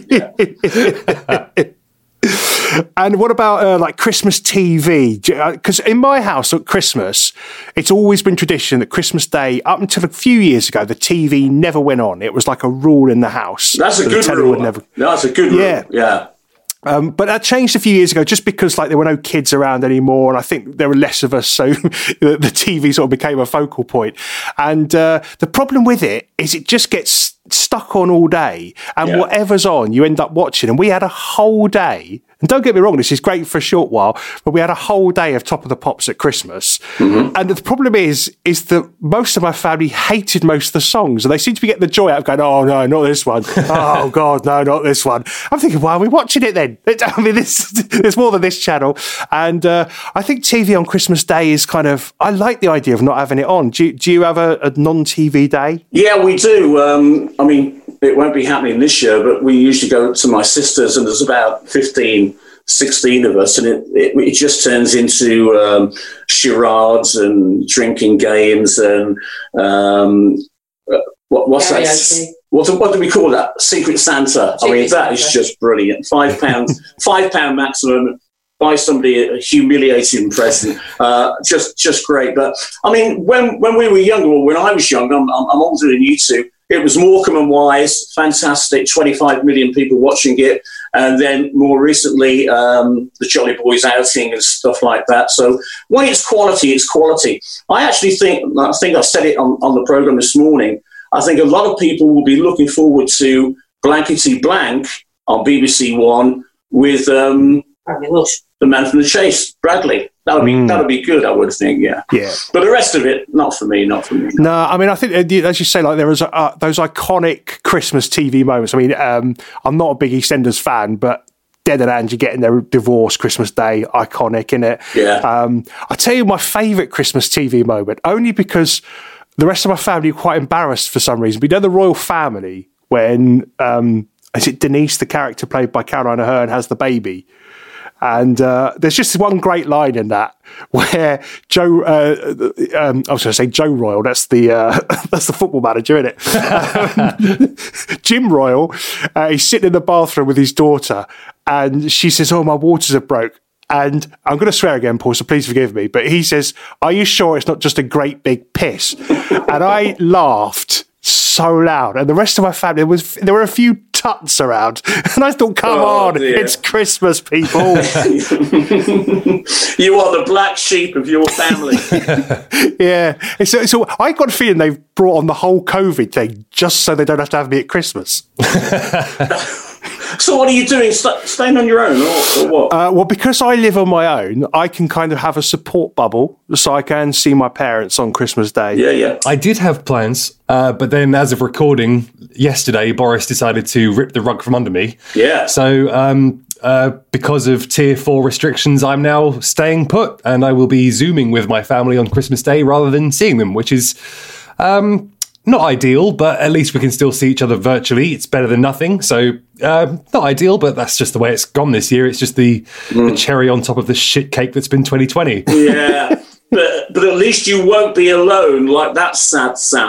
Speaker 3: can do. Yeah.
Speaker 1: And what about uh, like Christmas T V? Because in my house at Christmas, it's always been tradition that Christmas Day, up until a few years ago, the T V never went on. It was like a rule in the house.
Speaker 3: That's a good rule. Never... No, that's a good rule. Yeah. yeah.
Speaker 1: Um, but that changed a few years ago just because like there were no kids around anymore, and I think there were less of us, so the T V sort of became a focal point. And uh, the problem with it is it just gets stuck on all day, and yeah. whatever's on, you end up watching. And we had a whole day, and don't get me wrong, this is great for a short while, but we had a whole day of Top of the Pops at Christmas. Mm-hmm. And the problem is, is that most of my family hated most of the songs, and they seem to be getting the joy out of going, oh no, not this one. Oh God, no, not this one. I'm thinking, why are we watching it then? I mean, this, there's more than this channel. And uh, I think T V on Christmas Day is kind of, I like the idea of not having it on. Do you, do you have a, a non-T V day?
Speaker 3: Yeah, we do. Um, I mean, it won't be happening this year, but we usually go to my sister's, and there's about fifteen, sixteen of us, and it, it, it just turns into um, charades and drinking games and um, what, what's that?
Speaker 4: Karaoke.
Speaker 3: What, what do we call that? Secret Santa. Secret I mean, that Santa. Is just brilliant. Five pounds, five pound maximum. Buy somebody a humiliating present. Uh, just, just great. But I mean, when when we were younger, or when I was young, I'm, I'm, I'm older than you two. it was Morecambe and Wise, fantastic, twenty-five million people watching it. And then more recently, um, the Jolly Boys outing and stuff like that. So when it's quality, it's quality. I actually think, I think I said it on, on the programme this morning, I think a lot of people will be looking forward to Blankety Blank on B B C One with um, the man from the Chase, Bradley. That would be mm. that would be good, I would think. Yeah,
Speaker 1: yeah.
Speaker 3: But the rest of it, not for me. Not for me.
Speaker 1: No, I mean, I think as you say, like there was uh, those iconic Christmas T V moments. I mean, um, I'm not a big EastEnders fan, but Dead and Angie getting their divorce Christmas Day, iconic, innit?
Speaker 3: Yeah.
Speaker 1: Um, I tell you, my favourite Christmas T V moment, only because the rest of my family were quite embarrassed for some reason. But you know, the royal family when um, is it Denise, the character played by Caroline Aherne, has the baby. And uh, there's just one great line in that where Joe, uh, um, I was going to say Joe Royle, that's the uh, that's the football manager, isn't it? Um, Jim Royle, uh, he's sitting in the bathroom with his daughter and she says, oh, my waters are broke. And I'm going to swear again, Paul, so please forgive me. But he says, are you sure it's not just a great big piss? And I laughed so loud. And the rest of my family, there, was, there were a few tuts around. And I thought, come oh, on, dear. It's Christmas, people.
Speaker 3: You are the black sheep of your family.
Speaker 1: Yeah. So, so I got a feeling they've brought on the whole COVID thing just so they don't have to have me at Christmas.
Speaker 3: So what are you doing? St- staying on your own or, or what?
Speaker 1: Uh, well, because I live on my own, I can kind of have a support bubble so I can see my parents on Christmas Day.
Speaker 3: Yeah, yeah.
Speaker 2: I did have plans, uh, but then as of recording yesterday, Boris decided to rip the rug from under me.
Speaker 3: Yeah.
Speaker 2: So um, uh, because of tier four restrictions, I'm now staying put and I will be Zooming with my family on Christmas Day rather than seeing them, which is... Um, Not ideal, but at least we can still see each other virtually. It's better than nothing. So, uh, not ideal, but that's just the way it's gone this year. It's just the, mm. the cherry on top of the shit cake that's been twenty twenty.
Speaker 3: Yeah, but, but at least you won't be alone like that sad sap.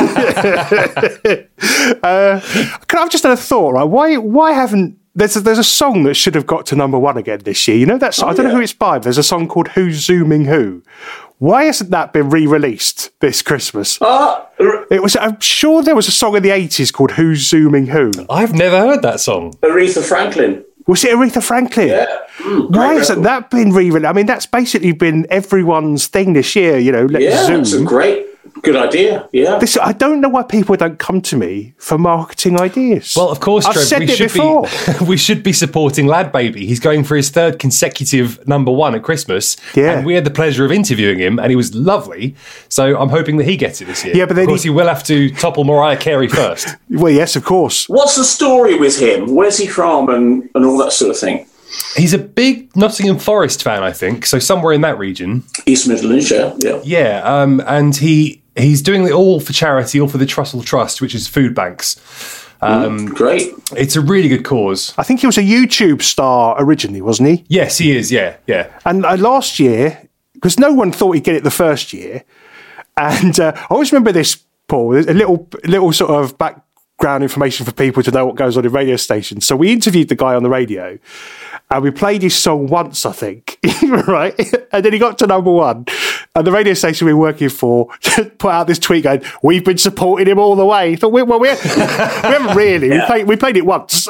Speaker 1: uh, can I have just had a thought, right? Why, why haven't... There's a, there's a song that should have got to number one again this year. You know that song? Oh, I don't yeah. know who it's by. There's a song called Who's Zooming Who? Why hasn't that been re-released this Christmas?
Speaker 3: Uh,
Speaker 1: it was. I'm sure there was a song in the eighties called Who's Zooming Who?
Speaker 2: I've never heard that song.
Speaker 3: Aretha Franklin.
Speaker 1: Was it Aretha Franklin?
Speaker 3: Yeah. Mm,
Speaker 1: Why hasn't that been re-released? I mean, that's basically been everyone's thing this year, you know. Let's
Speaker 3: yeah,
Speaker 1: Zoom.
Speaker 3: That's a great... Good idea, yeah.
Speaker 1: This, I don't know why people don't come to me for marketing ideas.
Speaker 2: Well, of course,
Speaker 1: I've
Speaker 2: Trev,
Speaker 1: said
Speaker 2: we
Speaker 1: it
Speaker 2: should
Speaker 1: before.
Speaker 2: Be, we should be supporting Lad Baby. He's going for his third consecutive number one at Christmas.
Speaker 1: Yeah.
Speaker 2: And we had the pleasure of interviewing him, and he was lovely. So I'm hoping that he gets it this year.
Speaker 1: Yeah, but then
Speaker 2: of course, he, he will have to topple Mariah Carey first.
Speaker 1: Well, yes, of course.
Speaker 3: What's the story with him? Where's he from and, and all that sort of thing?
Speaker 2: He's a big Nottingham Forest fan, I think. So somewhere in that region.
Speaker 3: East Midlands, yeah. Yeah,
Speaker 2: yeah um, and he... He's doing it all for charity, all for the Trussell Trust, which is food banks. Um,
Speaker 3: mm, great.
Speaker 2: It's a really good cause.
Speaker 1: I think he was a YouTube star originally, wasn't he?
Speaker 2: Yes, he is, yeah, yeah.
Speaker 1: And uh, last year, because no one thought he'd get it the first year, and uh, I always remember this, Paul, a little, little sort of background information for people to know what goes on in radio stations. So we interviewed the guy on the radio, and we played his song once, I think, right? And then he got to number one. And the radio station we were working for put out this tweet going, we've been supporting him all the way. I thought, well, we, we haven't really. Yeah. We, played, we played it once.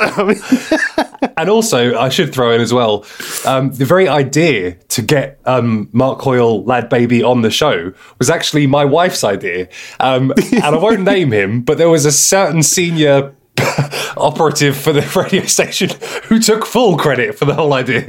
Speaker 2: And also, I should throw in as well, um, the very idea to get um, Mark Hoyle, Lad Baby, on the show was actually my wife's idea. Um, and I won't name him, but there was a certain senior operative for the radio station who took full credit for the whole idea.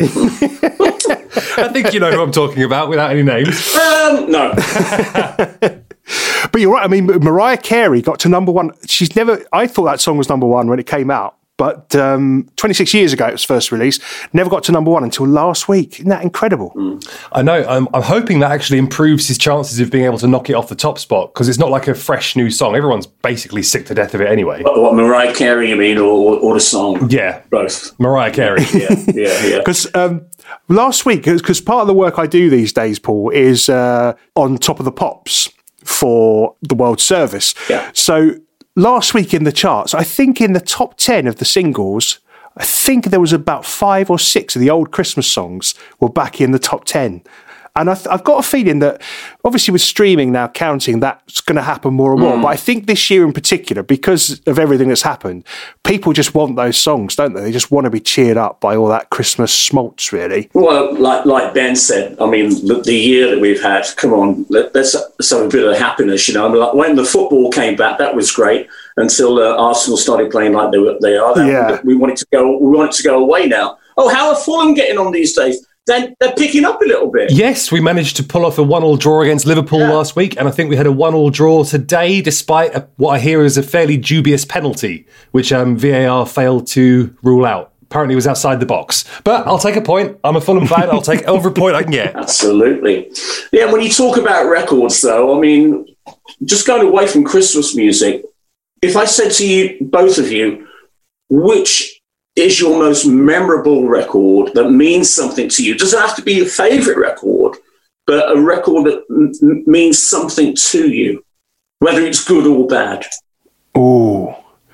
Speaker 2: I think you know who I'm talking about without any names.
Speaker 3: Um, no.
Speaker 1: But you're right. I mean, Mariah Carey got to number one. She's never, I thought that song was number one when it came out. But um, twenty-six years ago, it was first released. Never got to number one until last week. Isn't that incredible?
Speaker 3: Mm.
Speaker 2: I know. I'm, I'm hoping that actually improves his chances of being able to knock it off the top spot, because it's not like a fresh new song. Everyone's basically sick to death of it anyway.
Speaker 3: What, what Mariah Carey, you mean, or, or, or the song?
Speaker 2: Yeah.
Speaker 3: Both.
Speaker 2: Mariah Carey.
Speaker 3: yeah, yeah, yeah.
Speaker 1: Because um, last week, because part of the work I do these days, Paul, is uh, on Top of the Pops for the World Service.
Speaker 3: Yeah.
Speaker 1: So last week in the charts, I think in the top ten of the singles, I think there was about five or six of the old Christmas songs were back in the top ten. And I th- I've got a feeling that, obviously with streaming now counting, that's going to happen more and more. Mm. But I think this year in particular, because of everything that's happened, people just want those songs, don't they? They just want to be cheered up by all that Christmas schmaltz, really.
Speaker 3: Well, like like Ben said, I mean, the, the year that we've had, come on, let, let's, let's have a bit of happiness, you know. I mean, like when the football came back, that was great until uh, Arsenal started playing like they, were, they are. That,
Speaker 1: yeah.
Speaker 3: We want it to go. We want it to go away now. Oh, how are Fulham getting on these days? Then they're picking up a little bit.
Speaker 2: Yes, we managed to pull off a one-all draw against Liverpool yeah. last week, and I think we had a one-all draw today, despite a, what I hear is a fairly dubious penalty, which um, V A R failed to rule out. Apparently, it was outside the box. But I'll take a point. I'm a Fulham fan. I'll take every point I can get.
Speaker 3: Absolutely. Yeah, when you talk about records, though, I mean, just going away from Christmas music, if I said to you, both of you, which is your most memorable record that means something to you? Doesn't have to be your favourite record, but a record that m- means something to you, whether it's good or bad.
Speaker 1: Oh,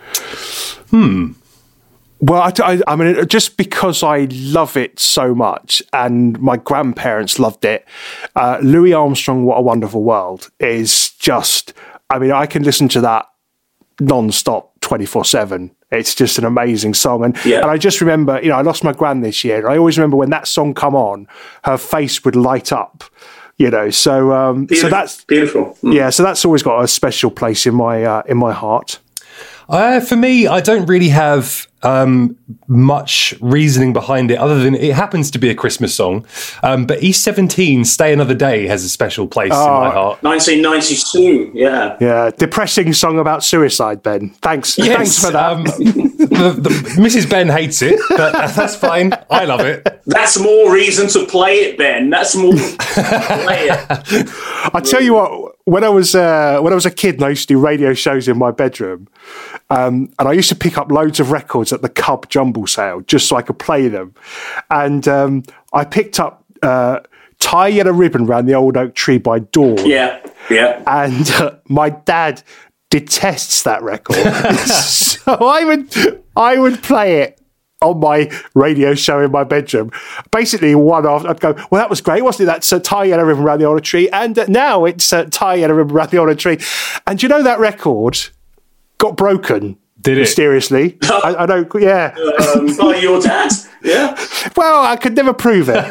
Speaker 1: hmm. Well, I, I, I mean, just because I love it so much, and my grandparents loved it, uh, Louis Armstrong, What a Wonderful World, is just, I mean, I can listen to that non-stop twenty-four seven. It's just an amazing song. And,
Speaker 3: yeah.
Speaker 1: and I just remember, you know, I lost my gran this year. And I always remember when that song come on, her face would light up, you know. So um,
Speaker 3: beautiful.
Speaker 1: so that's
Speaker 3: beautiful. Mm.
Speaker 1: Yeah, so that's always got a special place in my uh, in my heart.
Speaker 2: Uh, for me, I don't really have um, much reasoning behind it other than it happens to be a Christmas song. Um, but E seventeen, Stay Another Day, has a special place oh, in my heart.
Speaker 3: nineteen ninety-two, yeah.
Speaker 1: Yeah, depressing song about suicide, Ben. Thanks,
Speaker 2: yes,
Speaker 1: thanks for that.
Speaker 2: Um, the, the, Missus Ben hates it, but that's fine. I love it.
Speaker 3: That's more reason to play it, Ben. That's more reason to play it.
Speaker 1: I tell you what, when I was uh, when I was a kid and I used to do radio shows in my bedroom, um, and I used to pick up loads of records at the Cub Jumble Sale just so I could play them. And um, I picked up uh, Tie Yellow Ribbon Round the Old Oak Tree by Dawn.
Speaker 3: Yeah, yeah.
Speaker 1: And uh, my dad detests that record. So I would, I would play it on my radio show in my bedroom. Basically, one after, I'd go, well, that was great, wasn't it? That's uh, Tie Yellow Ribbon Round the Old Oak Tree. And uh, now it's uh, Tie Yellow Ribbon Round the Old Oak Tree. And you know that record got broken?
Speaker 2: Did it?
Speaker 1: Mysteriously. I, I don't, yeah.
Speaker 3: Um, by your dad? Yeah.
Speaker 1: Well, I could never prove it.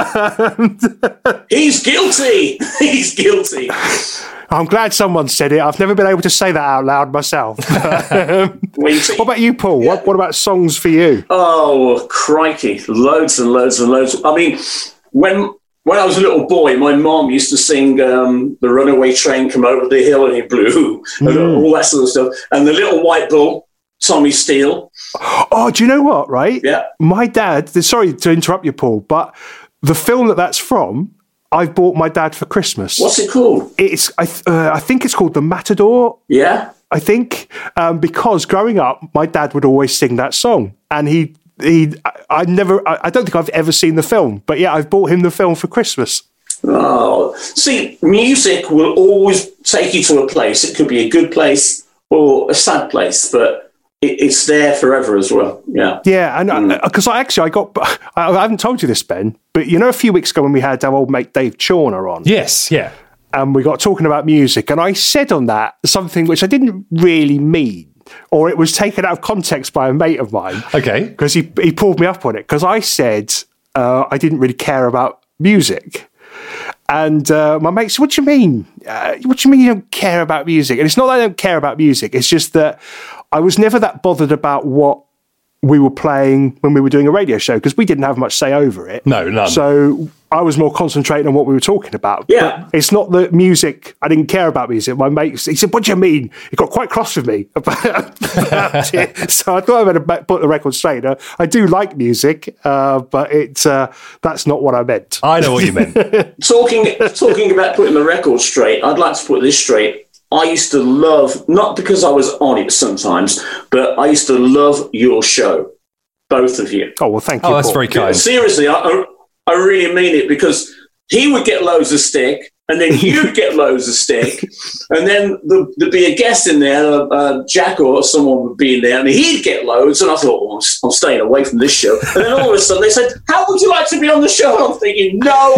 Speaker 3: He's guilty. He's guilty.
Speaker 1: I'm glad someone said it. I've never been able to say that out loud myself. What about you, Paul? Yeah. What, what about songs for you?
Speaker 3: Oh, crikey. Loads and loads and loads. I mean, when when I was a little boy, my mom used to sing um, The Runaway Train Come Over the Hill and It Blew, mm. and all that sort of stuff. And The Little White Bull, Tommy Steele.
Speaker 1: Oh, do you know what, right?
Speaker 3: Yeah.
Speaker 1: My dad, sorry to interrupt you, Paul, but the film that that's from, I've bought my dad for Christmas.
Speaker 3: What's it called?
Speaker 1: It's I, th- uh, I think it's called The Matador.
Speaker 3: Yeah.
Speaker 1: I think um, because growing up, my dad would always sing that song, and he he I, I never I, I don't think I've ever seen the film, but yeah, I've bought him the film for Christmas.
Speaker 3: Oh, see, music will always take you to a place. It could be a good place or a sad place, but it, it's there forever as well. Yeah,
Speaker 1: yeah, and because mm. I, I actually I got I, I haven't told you this, Ben, but you know, a few weeks ago when we had our old mate Dave Chawner on,
Speaker 2: yes, yeah.
Speaker 1: And we got talking about music, and I said on that something which I didn't really mean, or it was taken out of context by a mate of mine.
Speaker 2: Okay.
Speaker 1: Because he, he pulled me up on it, because I said uh, I didn't really care about music. And uh, my mate said, what do you mean? Uh, what do you mean you don't care about music? And it's not that I don't care about music, it's just that I was never that bothered about what we were playing when we were doing a radio show, because we didn't have much say over it.
Speaker 2: No, none.
Speaker 1: So I was more concentrating on what we were talking about.
Speaker 3: Yeah.
Speaker 1: But it's not the music. I didn't care about music. My mate, he said, what do you mean? He got quite cross with me about, about it. So I thought I better put the record straight. Uh, I do like music, uh, but it, uh, that's not what I meant.
Speaker 2: I know what you meant.
Speaker 3: talking, talking about putting the record straight, I'd like to put this straight. I used to love, not because I was on it sometimes, but I used to love your show, both of you.
Speaker 1: Oh, well, thank you,
Speaker 2: Oh, that's
Speaker 1: Paul.
Speaker 2: very kind.
Speaker 3: Seriously, I, I really mean it, because he would get loads of stick, and then you'd get loads of stick, and then the, there'd be a guest in there, uh, uh, Jack or someone would be in there, and he'd get loads, and I thought, well, I'm, I'm staying away from this show. And then all of a sudden they said, how would you like to be on the show? And I'm thinking, no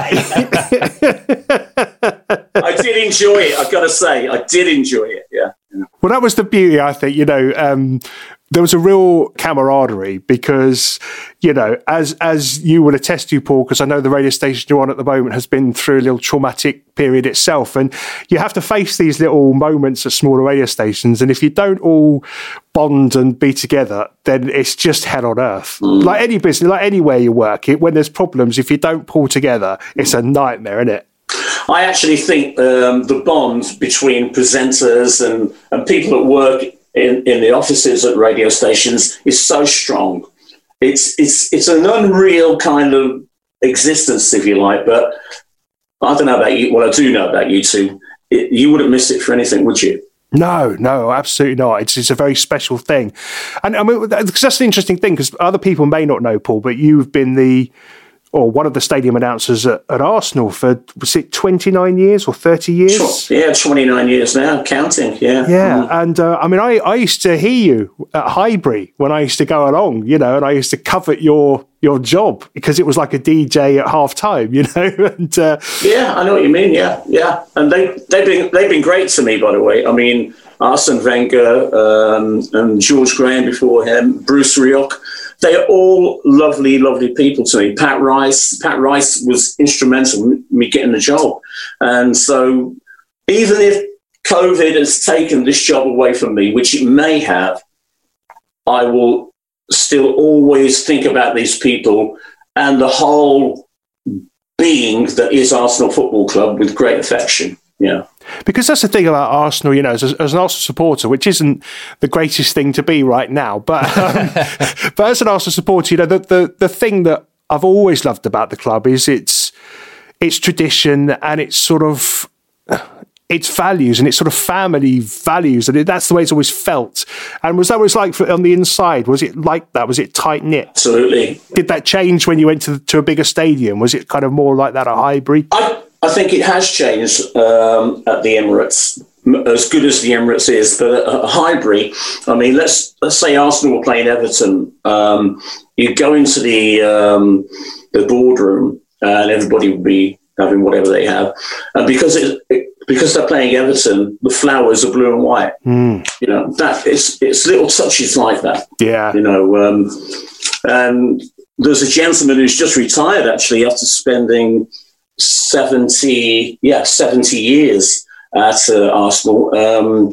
Speaker 3: way. I did enjoy it, I've got to say. I did enjoy it, yeah. yeah.
Speaker 1: Well, that was the beauty, I think, you know, um, there was a real camaraderie because, you know, as as you will attest to, Paul, because I know the radio station you're on at the moment has been through a little traumatic period itself. And you have to face these little moments at smaller radio stations. And if you don't all bond and be together, then it's just hell on earth. Mm. Like any business, like anywhere you work, it, when there's problems, if you don't pull together, it's a nightmare, isn't it?
Speaker 3: I actually think um, the bond between presenters and, and people at work in, in the offices at radio stations is so strong. It's it's it's an unreal kind of existence, if you like. But I don't know about you. Well, I do know about you two. It, you wouldn't miss it for anything, would you?
Speaker 1: No, no, absolutely not. It's it's a very special thing, and I mean that's an interesting thing because other people may not know, Paul, but you've been the or one of the stadium announcers at, at Arsenal for, was it twenty-nine years or thirty years?
Speaker 3: Yeah, twenty-nine years now, counting, yeah.
Speaker 1: Yeah, mm. and uh, I mean, I, I used to hear you at Highbury when I used to go along, you know, and I used to covet your your job because it was like a D J at half time, you know. and uh,
Speaker 3: Yeah, I know what you mean, yeah, yeah. And they, they've been they've been great to me, by the way. I mean, Arsene Wenger um, and George Graham before him, Bruce Rioch. They are all lovely, lovely people to me. Pat Rice, Pat Rice was instrumental in me getting the job. And so even if COVID has taken this job away from me, which it may have, I will still always think about these people and the whole being that is Arsenal Football Club with great affection. Yeah.
Speaker 1: Because that's the thing about Arsenal, you know, as, as an Arsenal supporter, which isn't the greatest thing to be right now, but um, but as an Arsenal supporter, you know, the, the the thing that I've always loved about the club is its its tradition and its sort of its values and its sort of family values, and it, that's the way it's always felt. And was that what it was like for, on the inside? Was it like that? Was it tight knit?
Speaker 3: Absolutely.
Speaker 1: Did that change when you went to to a bigger stadium? Was it kind of more like that at Highbury?
Speaker 3: I- I think it has changed um, at the Emirates, as good as the Emirates is. But at Highbury, I mean, let's let's say Arsenal were playing Everton. Um, you go into the um, the boardroom, and everybody would be having whatever they have, and because it, it because they're playing Everton, the flowers are blue and white.
Speaker 1: Mm.
Speaker 3: You know, that it's it's little touches like that.
Speaker 1: Yeah,
Speaker 3: you know, um, and there's a gentleman who's just retired actually after spending seventy, yeah, seventy years at uh, Arsenal, um,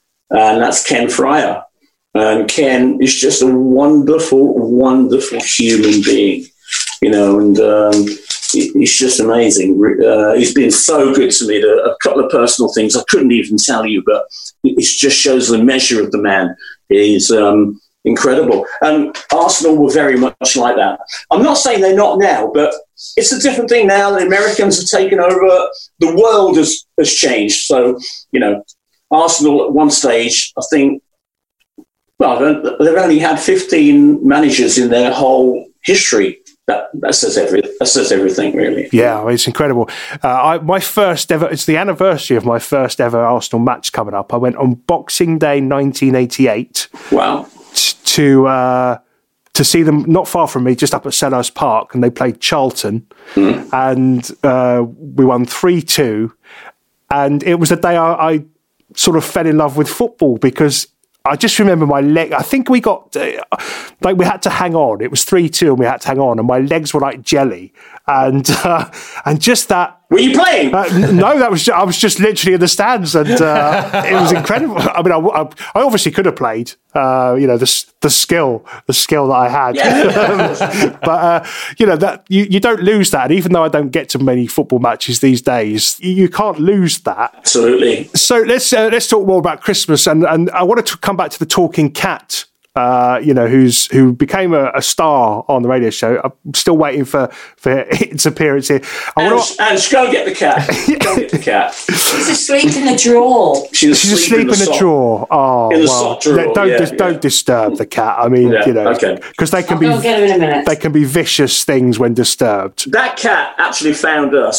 Speaker 3: and that's Ken Fryer. And Ken is just a wonderful, wonderful human being, you know, and um, he's just amazing. Uh, he's been so good to me. A couple of personal things I couldn't even tell you, but it just shows the measure of the man. He's um, incredible. And Arsenal were very much like that. I'm not saying they're not now, but it's a different thing now. The Americans have taken over. The world has, has changed. So, you know, Arsenal at one stage, I think, well, they've only had fifteen managers in their whole history. That, that says every, that says everything, really.
Speaker 1: Yeah, it's incredible. Uh, I, my first ever, it's the anniversary of my first ever Arsenal match coming up. I went on Boxing Day nineteen eighty-eight.
Speaker 3: Wow.
Speaker 1: T- to uh, to see them not far from me, just up at Selhurst Park, and they played Charlton, mm. and uh, we won three two. And it was the day I, I sort of fell in love with football because I just remember my leg. I think we got uh, like we had to hang on. It was three two, and we had to hang on, and my legs were like jelly, and uh, and just that.
Speaker 3: Were you playing?
Speaker 1: Uh, no, that was just, I was just literally in the stands, and uh, it was incredible. I mean, I, I, I obviously could have played. Uh, you know, the the skill, the skill that I had. Yeah. But uh, you know that you, you don't lose that. And even though I don't get to many football matches these days, you, you can't lose that.
Speaker 3: Absolutely.
Speaker 1: So let's uh, let's talk more about Christmas, and and I wanted to come back to the talking cat. Uh, you know, who's who became a, a star on the radio show. I'm still waiting for, for its appearance here. I
Speaker 3: and,
Speaker 1: wanna...
Speaker 3: and go get the cat. Go get the cat.
Speaker 4: She's asleep in the drawer.
Speaker 3: She's,
Speaker 1: She's asleep,
Speaker 3: asleep in,
Speaker 1: in the,
Speaker 3: the
Speaker 1: drawer. Oh,
Speaker 3: in the
Speaker 1: well,
Speaker 3: sock drawer.
Speaker 1: don't
Speaker 3: yeah,
Speaker 1: dis-
Speaker 3: yeah.
Speaker 1: don't disturb the cat. I mean,
Speaker 3: yeah,
Speaker 1: you know,
Speaker 3: okay.
Speaker 1: Because they can
Speaker 4: I'll
Speaker 1: be
Speaker 4: go get her in a minute.
Speaker 1: they can be vicious things when disturbed.
Speaker 3: That cat actually found us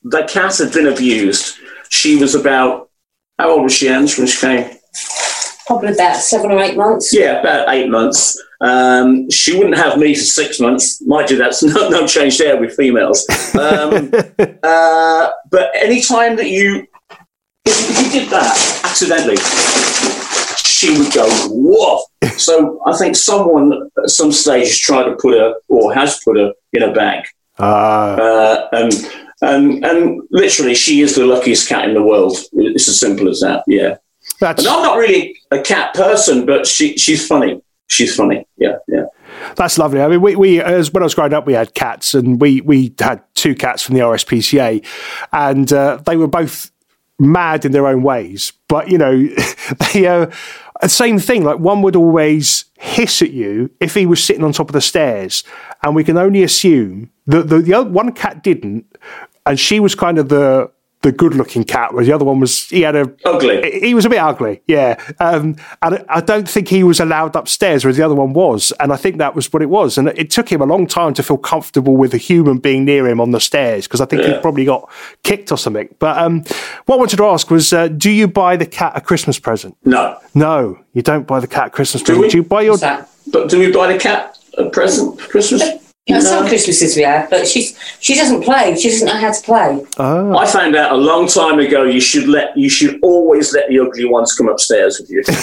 Speaker 3: the cat had been abused. She was about, how old was she, Ange, when she came?
Speaker 4: Probably about seven or eight months.
Speaker 3: Yeah, about eight months. Um, she wouldn't have me for six months. Mind you, that's no, no change there with females. Um, uh, but any time that you, if you did that accidentally, she would go, whoa. So I think someone at some stage has tried to put her, or has put her, in a bag.
Speaker 1: Ah.
Speaker 3: Uh, and, and, and literally, she is the luckiest cat in the world. It's as simple as that, yeah.
Speaker 1: That's,
Speaker 3: And I'm not really a cat person, but she, she's funny. She's funny, yeah, yeah.
Speaker 1: That's lovely. I mean, we, we as when I was growing up, we had cats, and we, we had two cats from the R S P C A, and uh, they were both mad in their own ways. But, you know, they uh, same thing. Like, one would always hiss at you if he was sitting on top of the stairs, and we can only assume that the, the other, one cat didn't, and she was kind of the the good-looking cat, whereas the other one was, he had a...
Speaker 3: Ugly.
Speaker 1: He was a bit ugly, yeah. Um, and I don't think he was allowed upstairs, whereas the other one was. And I think that was what it was. And it took him a long time to feel comfortable with a human being near him on the stairs, because I think
Speaker 3: Yeah.
Speaker 1: he probably got kicked or something. But um, what I wanted to ask was, uh, do you buy the cat a Christmas present?
Speaker 3: No.
Speaker 1: No, you don't buy the cat a Christmas
Speaker 3: Do
Speaker 1: present.
Speaker 3: we?
Speaker 1: Do you buy your...
Speaker 4: What's that?
Speaker 3: But do we buy the cat a present for Christmas?
Speaker 4: You know, some
Speaker 3: No.
Speaker 4: Christmases we have, but she's she doesn't play. She doesn't know how to play.
Speaker 3: I found out a long time ago you should let you should always let the ugly ones come upstairs with you.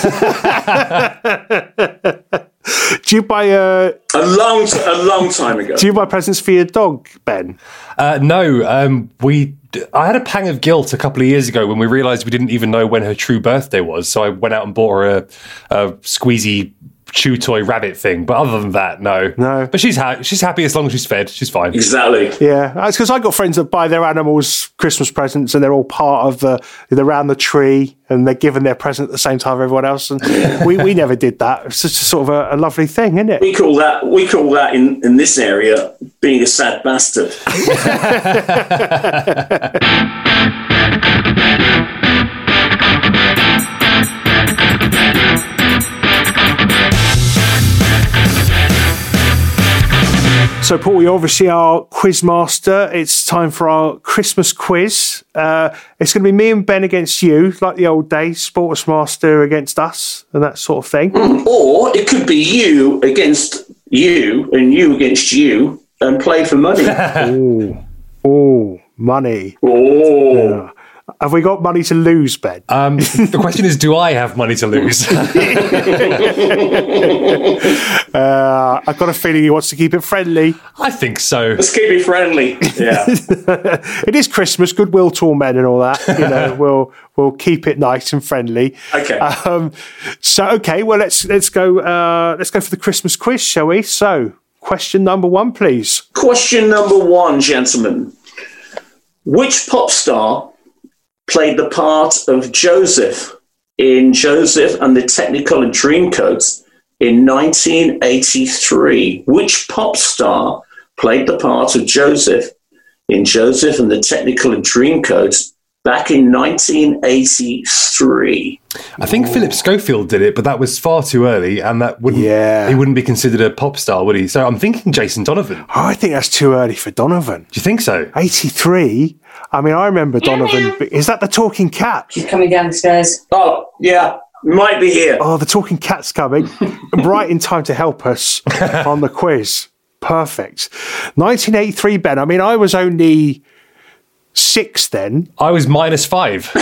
Speaker 1: Do you buy uh,
Speaker 3: a long t- a long time ago.
Speaker 1: do you buy presents for your dog, Ben?
Speaker 2: Uh, no, um, we. I had a pang of guilt a couple of years ago when we realised we didn't even know when her true birthday was. So I went out and bought her a, a squeezy chew toy rabbit thing. But other than that, no,
Speaker 1: No.
Speaker 2: But she's ha- she's happy as long as she's fed. She's fine.
Speaker 3: Exactly.
Speaker 1: Yeah, it's because I got friends that buy their animals Christmas presents, and they're all part of the they're around the tree, and they're given their present at the same time as everyone else. And we, we never did that. It's just a sort of a, a lovely thing, isn't it?
Speaker 3: We call that we call that in, in this area being a sad bastard.
Speaker 1: So, Paul, you're obviously our quiz master. It's time for our Christmas quiz. Uh, it's going to be me and Ben against you, like the old days, Sports Master against us, and that sort of thing.
Speaker 3: Or it could be you against you and you against you and play for money.
Speaker 1: Oh, oh, money.
Speaker 3: Oh.
Speaker 1: Have we got money to lose, Ben?
Speaker 2: Um, the question is, do I have money to lose?
Speaker 1: Uh, I've got a feeling he wants to keep it friendly.
Speaker 2: I think so.
Speaker 3: Let's keep it friendly. Yeah.
Speaker 1: It is Christmas, goodwill to all men and all that. You know, we'll we'll keep it nice and friendly.
Speaker 3: Okay.
Speaker 1: Um, so okay, well let's let's go uh, let's go for the Christmas quiz, shall we? So, question number one, please.
Speaker 3: Question number one, gentlemen. Which pop star played the part of Joseph in Joseph and the Technicolor Dreamcoat in nineteen eighty-three? Which pop star played the part of Joseph in Joseph and the Technicolor Dreamcoat back in nineteen eighty-three?
Speaker 2: I think Philip Schofield did it, but that was far too early, and that wouldn't.
Speaker 1: Yeah.
Speaker 2: He wouldn't be considered a pop star, would he? So I'm thinking Jason Donovan.
Speaker 1: Oh, I think that's too early for Donovan.
Speaker 2: Do you think so?
Speaker 1: eighty-three? I mean, I remember Donovan. but Is that the talking cat?
Speaker 4: She's coming down the stairs.
Speaker 3: Oh, yeah, might be here.
Speaker 1: Oh, the talking cat's coming. Right in time to help us on the quiz. Perfect. nineteen eighty-three, Ben. I mean, I was only six then.
Speaker 2: I was minus five.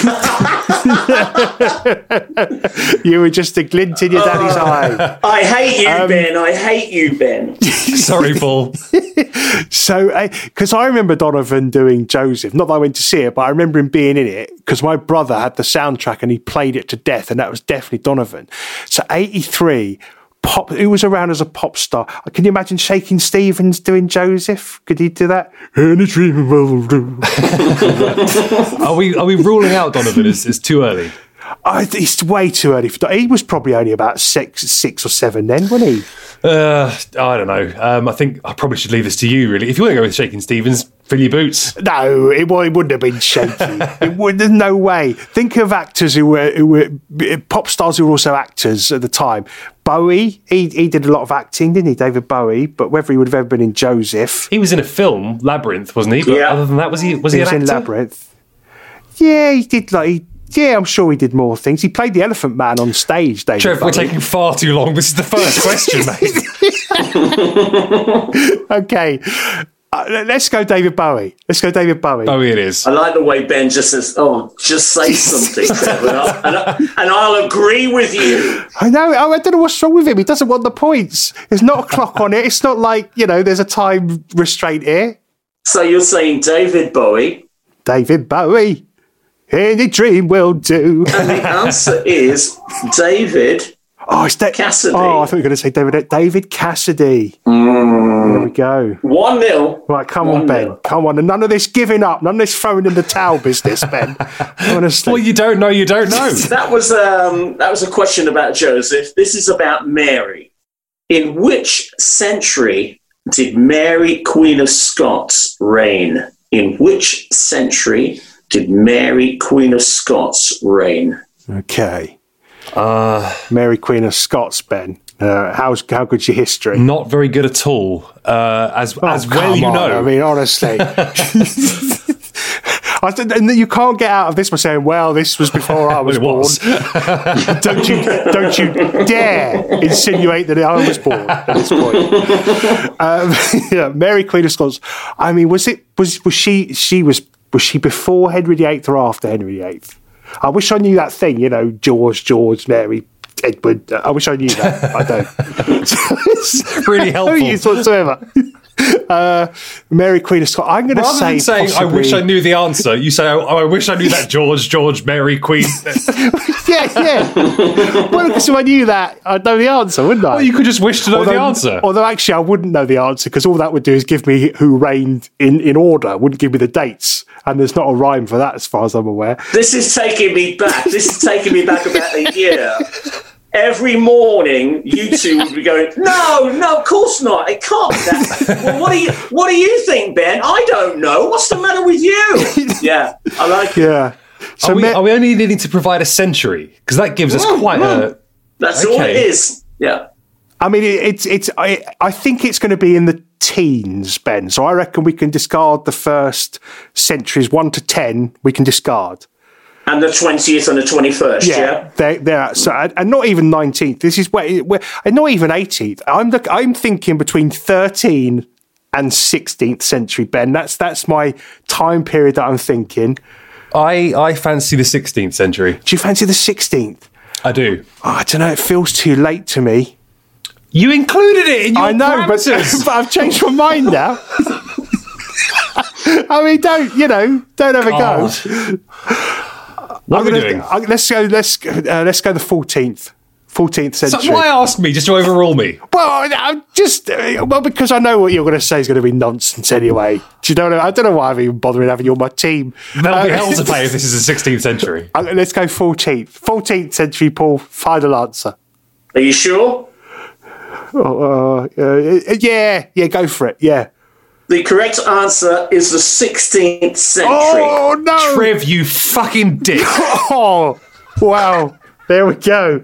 Speaker 1: You were just a glint in your daddy's eye.
Speaker 3: I hate you,
Speaker 1: Um,
Speaker 3: Ben. I hate you, Ben.
Speaker 2: Sorry, Paul.
Speaker 1: So, because I remember Donovan doing Joseph. Not that I went to see it, but I remember him being in it because my brother had the soundtrack and he played it to death, and that was definitely Donovan. So, eighty-three, pop. Who was around as a pop star? Can you imagine Shaking Stevens doing Joseph? Could he do that? Any dream will do.
Speaker 2: Are we are we ruling out Donovan as, as too early?
Speaker 1: I, it's way too early for. He was probably only about six, six or seven then, wasn't he?
Speaker 2: Uh, I don't know. Um, I think I probably should leave this to you, really. If you want to go with Shaking Stevens, Fill your boots.
Speaker 1: No, it, well, it wouldn't have been shaky. It would, there's no way. Think of actors who were, who were pop stars who were also actors at the time. Bowie, he, he did a lot of acting, didn't he, David Bowie? But whether he would have ever been in Joseph.
Speaker 2: He was in a film, Labyrinth, wasn't he? But
Speaker 3: Yeah.
Speaker 2: other than that, was he was he,
Speaker 1: He
Speaker 2: an
Speaker 1: was
Speaker 2: actor?
Speaker 1: in Labyrinth. Yeah, he did like... He, yeah, I'm sure he did more things. He played the Elephant Man on stage, David
Speaker 2: Trev, we're
Speaker 1: Bowie.
Speaker 2: taking far too long. This is the first question, mate.
Speaker 1: Okay. Uh, let's go David Bowie. Let's go David Bowie.
Speaker 2: Bowie it is.
Speaker 3: I like the way Ben just says, "Oh, just say something, Trevor," and, I'll- and, I- and I'll agree with you.
Speaker 1: I know. I don't know what's wrong with him. He doesn't want the points. There's not a clock on it. It's not like, you know, there's a time restraint here.
Speaker 3: So you're saying David Bowie,
Speaker 1: David Bowie. Any dream will do.
Speaker 3: and the answer is David.
Speaker 1: Oh, it's da-
Speaker 3: Cassidy.
Speaker 1: Oh, I thought you were going to say David David Cassidy. There we go.
Speaker 3: One nil.
Speaker 1: Right, come
Speaker 3: One
Speaker 1: on, Ben.
Speaker 3: nil.
Speaker 1: Come on. And none of this giving up. None of this throwing in the towel business, Ben. Honestly.
Speaker 2: Well, you don't know, you don't know.
Speaker 3: That was um, that was a question about Joseph. This is about Mary. In which century did Mary, Queen of Scots, reign? In which century did Mary, Queen of Scots, reign?
Speaker 1: Okay.
Speaker 2: Uh,
Speaker 1: Mary, Queen of Scots, Ben. Uh, how's how good's your history?
Speaker 2: not very good at all. Uh, as as
Speaker 1: Oh,
Speaker 2: well
Speaker 1: come
Speaker 2: you
Speaker 1: on,
Speaker 2: know.
Speaker 1: I mean, honestly. I said, and you can't get out of this by saying, "Well, this was before I was
Speaker 2: Well, it
Speaker 1: born."
Speaker 2: was.
Speaker 1: don't you, don't you dare insinuate that I was born at this point. Um, yeah, Mary, Queen of Scots. I mean, was it was was she she was was she before Henry the Eighth or after Henry the Eighth? I wish I knew that thing. You know, George, George, Mary, Edward. I wish I knew that. I don't. It's
Speaker 2: Really helpful.
Speaker 1: No use whatsoever. Uh, Mary, Queen of Scots. I'm going to
Speaker 2: Rather
Speaker 1: say
Speaker 2: than saying,
Speaker 1: possibly,
Speaker 2: I wish I knew the answer, you say, oh, I wish I knew that George, George, Mary, Queen.
Speaker 1: Yeah, yeah. Well, because if I knew that, I'd know the answer, wouldn't I?
Speaker 2: Well, you could just wish to know the answer.
Speaker 1: Although actually, I wouldn't know the answer because all that would do is give me who reigned in, in order. Wouldn't give me the dates, and there's not a rhyme for that, as far as I'm aware.
Speaker 3: This is taking me back. This is taking me back about a year. Every morning, you two would be going, "No, no, of course not. It can't be that." Well, what do you, what do you think, Ben? I don't know. What's the matter with you? Yeah, I like it.
Speaker 1: Yeah. So
Speaker 2: are, we,
Speaker 1: Ma-
Speaker 2: are we only needing to provide a century? Because that gives us
Speaker 3: Mm,
Speaker 2: quite
Speaker 3: mm.
Speaker 2: a...
Speaker 3: That's all it
Speaker 2: Okay.
Speaker 3: is. Yeah.
Speaker 1: I mean, it, it's it's. I I think it's going to be in the teens, Ben. So I reckon we can discard the first centuries, one to ten. We can discard.
Speaker 3: And the twentieth and the twenty-first, yeah?
Speaker 1: Yeah, they're, they're so, and not even nineteenth. This is where, where and not even eighteenth. I'm look, I'm thinking between thirteen and sixteenth century, Ben. That's that's my time period that I'm thinking.
Speaker 2: I, I fancy the sixteenth century.
Speaker 1: Do you fancy the sixteenth?
Speaker 2: I do.
Speaker 1: Oh, I don't know. It feels too late to me.
Speaker 2: You included it in your
Speaker 1: I know, but,
Speaker 2: parameters.
Speaker 1: but I've changed my mind now. I mean, don't you know? Don't have a
Speaker 2: God.
Speaker 1: go.
Speaker 2: What
Speaker 1: I'm
Speaker 2: are we
Speaker 1: gonna-
Speaker 2: doing?
Speaker 1: I- let's go. Let's go- uh, let's go the fourteenth. fourteenth century.
Speaker 2: So why ask me just to overrule me?
Speaker 1: Well, I'm just uh, well because I know what you're going to say is going to be nonsense anyway. Do you know? What I, I don't know why I'm even bothering having you on my team.
Speaker 2: There'll be
Speaker 1: Uh,
Speaker 2: hell to pay if this is the sixteenth century.
Speaker 1: uh, let's go fourteenth. fourteenth century, Paul. Final answer.
Speaker 3: Are you sure?
Speaker 1: Uh, uh, yeah, yeah, go for it. Yeah.
Speaker 3: The correct answer is the sixteenth century.
Speaker 1: Oh no!
Speaker 2: Trev, you fucking dick.
Speaker 1: Oh, wow. There we go.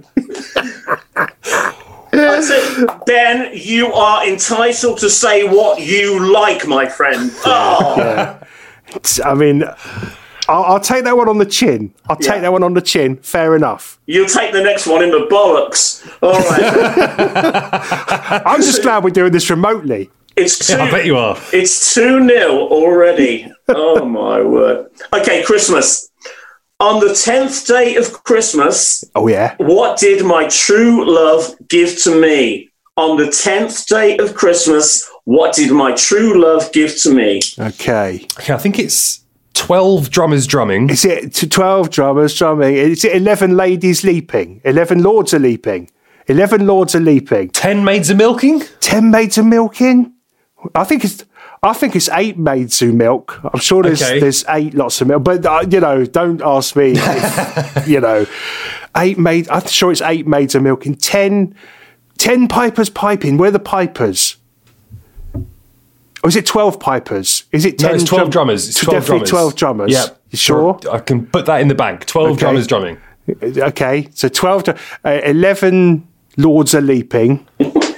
Speaker 3: That's it. Ben, you are entitled to say what you like, my friend. Oh.
Speaker 1: I mean, I'll, I'll take that one on the chin. I'll take
Speaker 3: Yeah.
Speaker 1: that one on the chin. Fair enough.
Speaker 3: You'll take the next one in the bollocks. All right.
Speaker 1: I'm just glad we're doing this remotely.
Speaker 3: It's two,
Speaker 2: Yeah, I bet you are.
Speaker 3: It's two nil already. Oh, my word. Okay, Christmas. On the tenth day of Christmas,
Speaker 1: Oh, yeah.
Speaker 3: what did my true love give to me? On the tenth day of Christmas, what did my true love give to me?
Speaker 1: Okay.
Speaker 2: Okay, I think it's twelve drummers drumming.
Speaker 1: Is it to twelve drummers drumming? Is it eleven ladies leaping? eleven lords are leaping? eleven lords are leaping?
Speaker 2: ten maids a milking?
Speaker 1: ten maids are milking? I think it's... I think it's eight maids who milk. I'm sure there's
Speaker 2: Okay.
Speaker 1: there's eight lots of milk, but uh, you know, don't ask me. If, you know, eight maids. I'm sure it's eight maids are milking. Ten, ten pipers piping. Where are the pipers? Or is it twelve pipers? Is it ten?
Speaker 2: No, it's twelve
Speaker 1: drum-
Speaker 2: drummers. It's twelve
Speaker 1: definitely
Speaker 2: drummers.
Speaker 1: twelve drummers.
Speaker 2: Yeah.
Speaker 1: You sure?
Speaker 2: I can put that in the bank. twelve
Speaker 1: Okay.
Speaker 2: drummers drumming.
Speaker 1: Okay, so twelve, to, uh, eleven lords are leaping,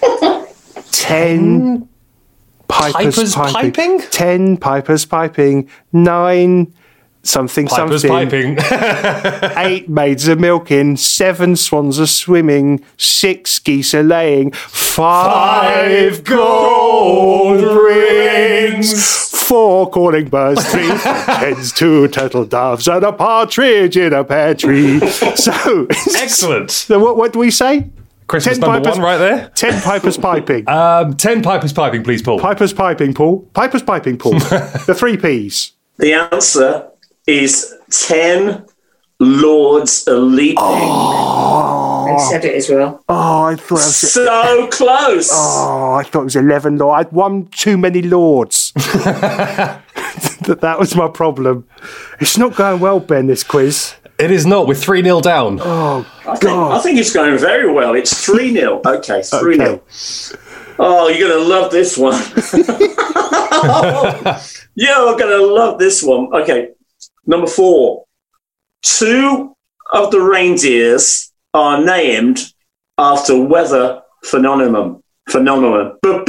Speaker 1: ten pipers,
Speaker 2: Pipers
Speaker 1: piping,
Speaker 2: piping?
Speaker 1: ten pipers piping, nine something
Speaker 2: Pipers
Speaker 1: something,
Speaker 2: piping.
Speaker 1: eight maids are milking, seven swans are swimming, six geese are laying, five gold rings, four calling birds, three hens, two turtle doves, and a partridge in a pear tree. So,
Speaker 2: Excellent.
Speaker 1: so what, what do we say?
Speaker 2: Christmas
Speaker 1: Ten
Speaker 2: number
Speaker 1: pipers-
Speaker 2: one right there.
Speaker 1: Ten pipers piping.
Speaker 2: Um, ten pipers piping, please, Paul.
Speaker 1: Pipers piping, Paul. Pipers piping, Paul. The three P's.
Speaker 3: The answer is ten lords are leaping.
Speaker 4: I said it as well.
Speaker 1: Oh, I thought it was,
Speaker 3: So close.
Speaker 1: oh, I thought it was eleven lords. I'd one too many lords. that, that was my problem. It's not going well, Ben, this quiz.
Speaker 2: It is not. We're three nil down.
Speaker 1: Oh,
Speaker 3: I, think,
Speaker 1: God.
Speaker 3: I think it's going very well. It's three nil. Okay, three nil.
Speaker 1: Okay.
Speaker 3: Oh, you're going to love this one. You're going to love this one. Okay, number four. Two of the reindeers are named after weather phenomenon. Phenomenon. Two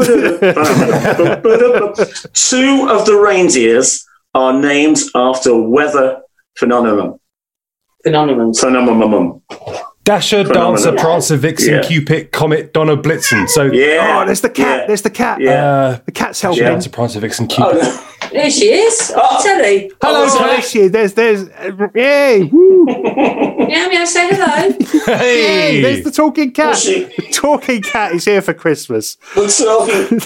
Speaker 3: of the reindeers are named after weather phenomenon.
Speaker 4: Phenomenon.
Speaker 3: Phenomenon.
Speaker 2: Dasher, Dancer,
Speaker 3: Phenomenal.
Speaker 2: Prancer, Vixen,
Speaker 3: Yeah.
Speaker 2: Cupid, Comet, Donner, Blitzen. So
Speaker 3: Yeah.
Speaker 1: Oh, there's the cat.
Speaker 3: Yeah.
Speaker 1: There's the cat.
Speaker 3: Yeah.
Speaker 2: uh,
Speaker 1: The cat's helping.
Speaker 3: Yeah.
Speaker 2: Dancer, Prancer, Vixen, Cupid.
Speaker 3: Oh,
Speaker 4: There she is. Oh. Telly.
Speaker 2: Hello,
Speaker 1: Oh,
Speaker 2: Cat.
Speaker 1: there she is. There's, there's, uh, yay, woo.
Speaker 4: Yeah, may I say hello?
Speaker 1: Hey,
Speaker 2: Hey!
Speaker 1: there's the talking cat.
Speaker 3: Was she?
Speaker 1: The talking cat is here for Christmas.
Speaker 3: we're talking.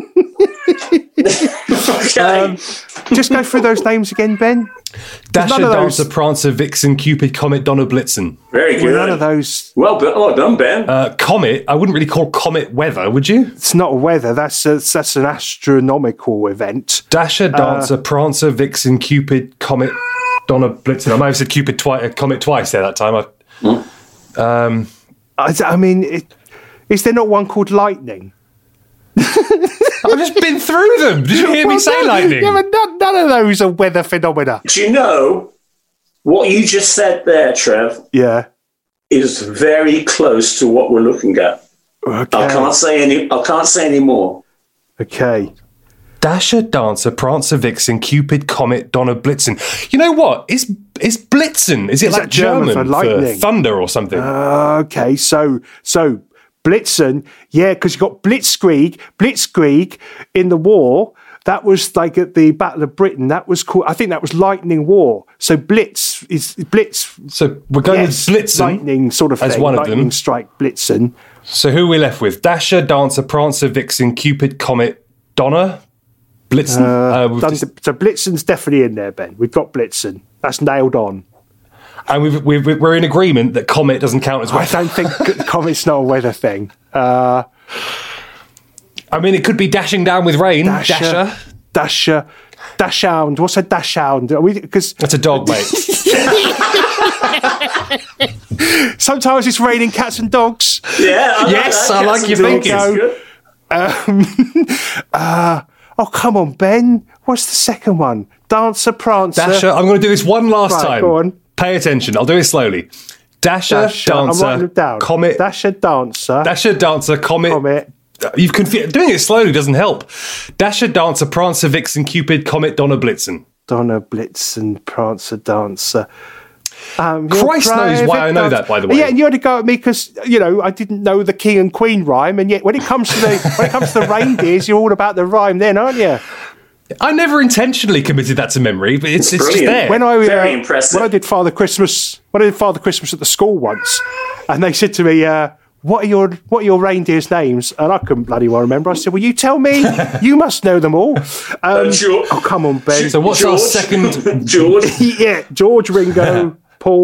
Speaker 3: Okay.
Speaker 1: Um, just go through those names again, Ben.
Speaker 2: Dasher,
Speaker 1: none of those-
Speaker 2: Dancer, Prancer, Vixen, Cupid, Comet, Donner, Blitzen.
Speaker 3: Very
Speaker 1: Well,
Speaker 3: good.
Speaker 1: none of those.
Speaker 3: Well, but, well done, Ben.
Speaker 2: Uh, Comet, I wouldn't really call Comet weather, would you?
Speaker 1: It's not a weather. That's a, that's an astronomical event.
Speaker 2: Dasher, Dancer, Prancer, Vixen, Cupid, Comet, Donner, Blitzen. I might have said Cupid twice, uh, Comet twice there that time. I, um,
Speaker 1: I, I mean, it, is there not one called Lightning?
Speaker 2: I've just been through them. Did you hear me
Speaker 1: Well,
Speaker 2: say
Speaker 1: no,
Speaker 2: lightning?
Speaker 1: Yeah, but none, none of those are weather phenomena.
Speaker 3: Do you know what you just said there, Trev,
Speaker 1: Yeah.
Speaker 3: is very close to what we're looking at.
Speaker 1: Okay.
Speaker 3: I can't say any. I can't say any more.
Speaker 1: Okay.
Speaker 2: Dasher, Dancer, Prancer, Vixen, Cupid, Comet, Donner, Blitzen. You know what? Is is Blitzen? Is it
Speaker 1: Is
Speaker 2: like
Speaker 1: that German
Speaker 2: German,
Speaker 1: for lightning?
Speaker 2: thunder or something?
Speaker 1: Okay. So so Blitzen, yeah, because you got Blitzkrieg, Blitzkrieg in the war. That was like at the Battle of Britain. That was called. I think that was Lightning War. So Blitz is Blitz.
Speaker 2: so we're going
Speaker 1: Yes,
Speaker 2: with Blitzen
Speaker 1: lightning sort of
Speaker 2: as
Speaker 1: thing.
Speaker 2: one of
Speaker 1: lightning
Speaker 2: them.
Speaker 1: strike Blitzen.
Speaker 2: So who are we left with? Dasher, Dancer, Prancer, Vixen, Cupid, Comet, Donner, Blitzen. Uh, we've
Speaker 1: Done-
Speaker 2: just-
Speaker 1: so Blitzen's definitely in there, Ben. We've got Blitzen. That's nailed on.
Speaker 2: and we've, we've, we're in agreement that Comet doesn't count as
Speaker 1: I
Speaker 2: well.
Speaker 1: don't think Comet's not a weather thing. Uh,
Speaker 2: I mean, it could be dashing down with rain.
Speaker 1: Dasher,
Speaker 2: Dasher.
Speaker 1: Dasher, Dashhound. What's a Dashhound? Are we because
Speaker 2: That's a dog, mate.
Speaker 1: sometimes it's raining cats and dogs.
Speaker 3: Yeah. I
Speaker 2: Yes,
Speaker 3: that.
Speaker 2: I like
Speaker 3: Cats
Speaker 2: your
Speaker 3: and dogs
Speaker 2: thinking.
Speaker 3: is good.
Speaker 1: Uh, oh come on, Ben. What's the second one? Dancer, Prancer,
Speaker 2: Dasher. I'm going to do this one last
Speaker 1: Right,
Speaker 2: time.
Speaker 1: go on.
Speaker 2: Pay attention. I'll do it slowly. Dasher,
Speaker 1: Dasher. I'm writing
Speaker 2: Dancer,
Speaker 1: it down.
Speaker 2: Comet.
Speaker 1: Dasher, Dancer,
Speaker 2: Dasher, Dancer, Comet.
Speaker 1: Comet.
Speaker 2: You've confused. Doing it slowly doesn't help. Dasher, Dancer, Prancer, Vixen, Cupid, Comet, Donner, Blitzen.
Speaker 1: Donner, Blitzen, Prancer, Dancer. Um, your
Speaker 2: Christ knows why I know
Speaker 1: private
Speaker 2: that, by the way.
Speaker 1: Yeah, and you had to go at me because you know I didn't know the King and Queen rhyme, and yet when it comes to the when it comes to the reindeers, you're all about the rhyme, then, aren't you?
Speaker 2: I never intentionally committed that to memory, but it's, it's just
Speaker 3: Brilliant.
Speaker 2: there.
Speaker 1: When I
Speaker 3: Very
Speaker 1: uh,
Speaker 3: impressive.
Speaker 1: when I did Father Christmas, when I did Father Christmas at the school once, and they said to me, uh, "What are your what are your reindeers' names?" And I couldn't bloody well remember. I said, "Well, you tell me. You must know them all." Um,
Speaker 3: Uh, George-
Speaker 1: oh, come on, Ben.
Speaker 2: so what's our
Speaker 3: George?
Speaker 2: second?
Speaker 3: George.
Speaker 1: yeah, George, Ringo, Paul.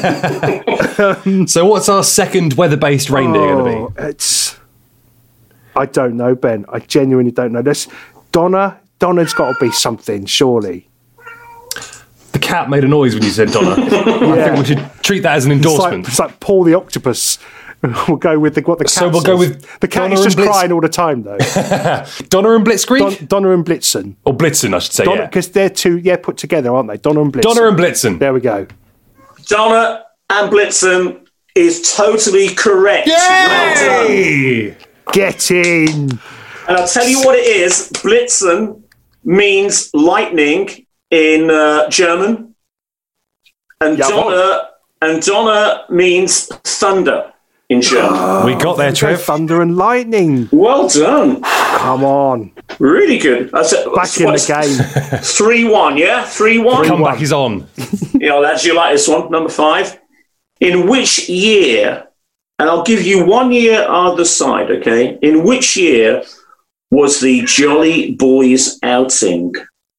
Speaker 2: So what's our second weather-based reindeer going to
Speaker 1: Oh,
Speaker 2: be?
Speaker 1: it's. I don't know, Ben. I genuinely don't know. This Donna. Donna's got to be something, surely.
Speaker 2: The cat made a noise when you said Donner. I think we should treat that as an
Speaker 1: It's like,
Speaker 2: endorsement.
Speaker 1: it's like Paul the Octopus. We'll go with the, what the cat
Speaker 2: So we'll
Speaker 1: says.
Speaker 2: go with
Speaker 1: the cat
Speaker 2: Donna
Speaker 1: is just
Speaker 2: and Blitz-
Speaker 1: crying all the time, though.
Speaker 2: Donna and Blitzkrieg?
Speaker 1: Don, Donna and Blitzen.
Speaker 2: or Blitzen, I should say, yeah.
Speaker 1: Because they're two, yeah, put together, aren't they? Donna and Blitzen.
Speaker 2: Donna and Blitzen.
Speaker 1: There we go.
Speaker 3: Donna and Blitzen is totally correct. Well done.
Speaker 2: Yay!
Speaker 1: Get in.
Speaker 3: And I'll tell you what it is. Blitzen means lightning in uh, German. And
Speaker 1: Jawohl.
Speaker 3: Donna, and Donna means thunder in German.
Speaker 2: We got there,
Speaker 1: Okay,
Speaker 2: Trev.
Speaker 1: thunder and lightning.
Speaker 3: Well done.
Speaker 1: Come on.
Speaker 3: Really good. That's it.
Speaker 1: Back in the game.
Speaker 3: three one, yeah? three one?
Speaker 2: Comeback is on.
Speaker 3: Yeah, lads, you like this one. Number five. In which year, and I'll give you one year either side, okay? In which year was the Jolly Boys outing?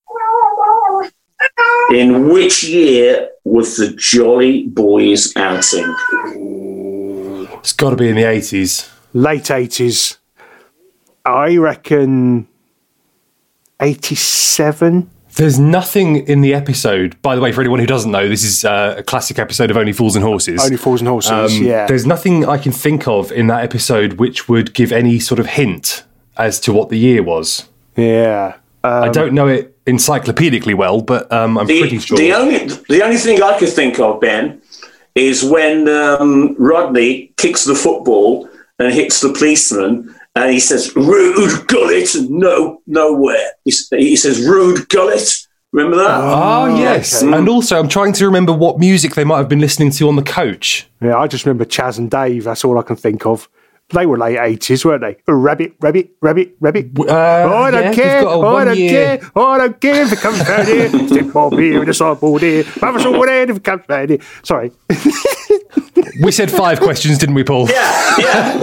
Speaker 3: In which year was the Jolly Boys outing?
Speaker 2: It's got to be in the eighties.
Speaker 1: Late eighties. I reckon eighty-seven.
Speaker 2: There's nothing in the episode. By the way, for anyone who doesn't know, this is uh, a classic episode of Only Fools and Horses.
Speaker 1: Only Fools and Horses,
Speaker 2: Um,
Speaker 1: yeah.
Speaker 2: There's nothing I can think of in that episode which would give any sort of hint as to what the year was.
Speaker 1: Yeah. Um,
Speaker 2: I don't know it encyclopedically well, but um, I'm
Speaker 3: The,
Speaker 2: pretty sure.
Speaker 3: the only the only thing I could think of, Ben, is when um, Rodney kicks the football and hits the policeman, and he says, "Rude gullet, no, nowhere." He, s- he says, "Rude gullet." Remember that?
Speaker 2: Oh, yes.
Speaker 1: okay.
Speaker 2: And also, I'm trying to remember what music they might have been listening to on the coach.
Speaker 1: Yeah, I just remember Chaz and Dave. That's all I can think of. They were late eighties, weren't they? Oh, rabbit, rabbit, rabbit, rabbit.
Speaker 2: Uh,
Speaker 1: oh, I don't
Speaker 2: yeah,
Speaker 1: care.
Speaker 2: we've got a
Speaker 1: Oh, I don't
Speaker 2: one-year-
Speaker 1: care. Oh, I don't care if it comes round here. Stick more beer in the sideboard here. Have a sort of if it comes round here. Sorry.
Speaker 2: We said five questions, didn't we, Paul?
Speaker 3: Yeah, yeah.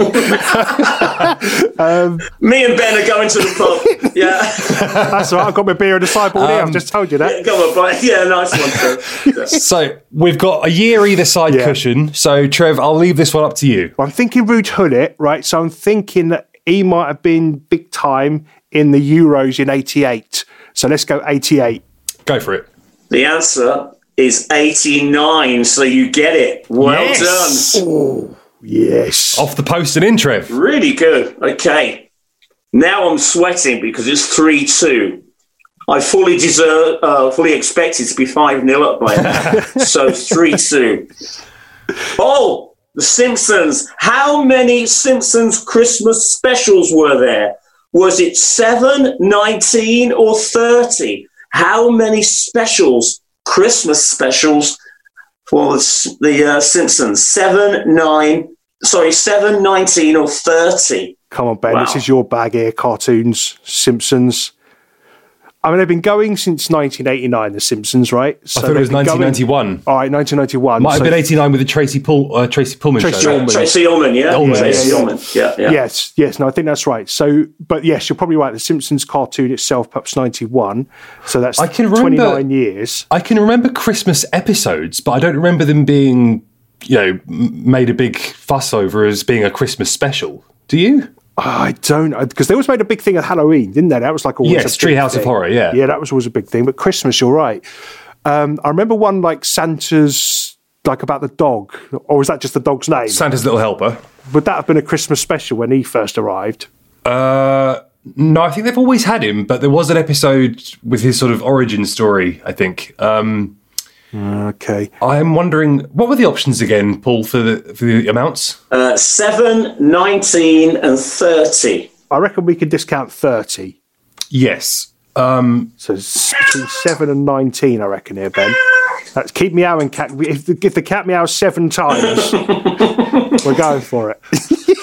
Speaker 3: Me and Ben are going to the pub. Yeah,
Speaker 1: That's all right. I've got my beer in the sideboard here. I've just told you that.
Speaker 3: go on, Brian. Yeah, nice one, Phil.
Speaker 2: So we've got a year either side
Speaker 1: Yeah.
Speaker 2: cushion. So, Trev, I'll leave this one up to you.
Speaker 1: Well, I'm thinking Ruud Gullit, right? So I'm thinking that he might have been big time in the Euros in eighty-eight. So let's go eighty-eight.
Speaker 2: Go for it.
Speaker 3: The answer is eighty-nine, so you get it. Well
Speaker 2: Yes.
Speaker 3: done.
Speaker 1: Yes.
Speaker 2: Off the post and in, Trev.
Speaker 3: Really good. Okay. Now I'm sweating because it's three two. I fully deserve, uh, fully expected to be five nil up by now. So three two. Oh, The Simpsons. How many Simpsons Christmas specials were there? Was it seven, nineteen, or thirty? How many specials, Christmas specials, for the, the uh, Simpsons? Seven, nine, sorry, seven, nineteen, or thirty?
Speaker 1: Come on, Ben.
Speaker 3: Wow.
Speaker 1: This is your bag here. Cartoons, Simpsons. I mean, they've been going since nineteen eighty-nine, The Simpsons, right? So
Speaker 2: I thought it was
Speaker 1: they've been going-
Speaker 2: nineteen ninety-one.
Speaker 1: All right, nineteen ninety-one.
Speaker 2: Might have
Speaker 1: So-
Speaker 2: been eighty-nine with the Tracy Paul, uh, Tracy Pullman
Speaker 1: Tracy
Speaker 2: show.
Speaker 1: Ullman.
Speaker 3: Tracy Ullman, yeah?
Speaker 2: Ullman,
Speaker 3: Tracy
Speaker 1: yeah, yeah.
Speaker 3: Ullman, yeah, yeah.
Speaker 1: Yes, yes, no, I think that's right. So, but yes, you're probably right. The Simpsons cartoon itself, perhaps ninety-one. So that's
Speaker 2: I can remember-
Speaker 1: twenty-nine years.
Speaker 2: I can remember Christmas episodes, but I don't remember them being, you know, m- made a big fuss over as being a Christmas special. Do you?
Speaker 1: I don't, because they always made a big thing of Halloween, didn't they? That was like always
Speaker 2: Yes,
Speaker 1: a big
Speaker 2: Treehouse of
Speaker 1: thing.
Speaker 2: Horror, yeah.
Speaker 1: Yeah, that was always a big thing. But Christmas, you're right. Um, I remember one like Santa's, like about the dog, or was that just the dog's name?
Speaker 2: Santa's Little Helper.
Speaker 1: Would that have been a Christmas special when he first arrived?
Speaker 2: Uh, no, I think they've always had him, but there was an episode with his sort of origin story, I think. Um,
Speaker 1: Okay.
Speaker 2: I'm wondering, what were the options again, Paul, for the, for the amounts?
Speaker 3: Uh, seven, nineteen, and thirty.
Speaker 1: I reckon we can discount thirty.
Speaker 2: Yes. Um,
Speaker 1: So it's between seven and nineteen, I reckon, here, Ben. That's keep meowing, cat. If the, if the cat meows seven times, we're going for it.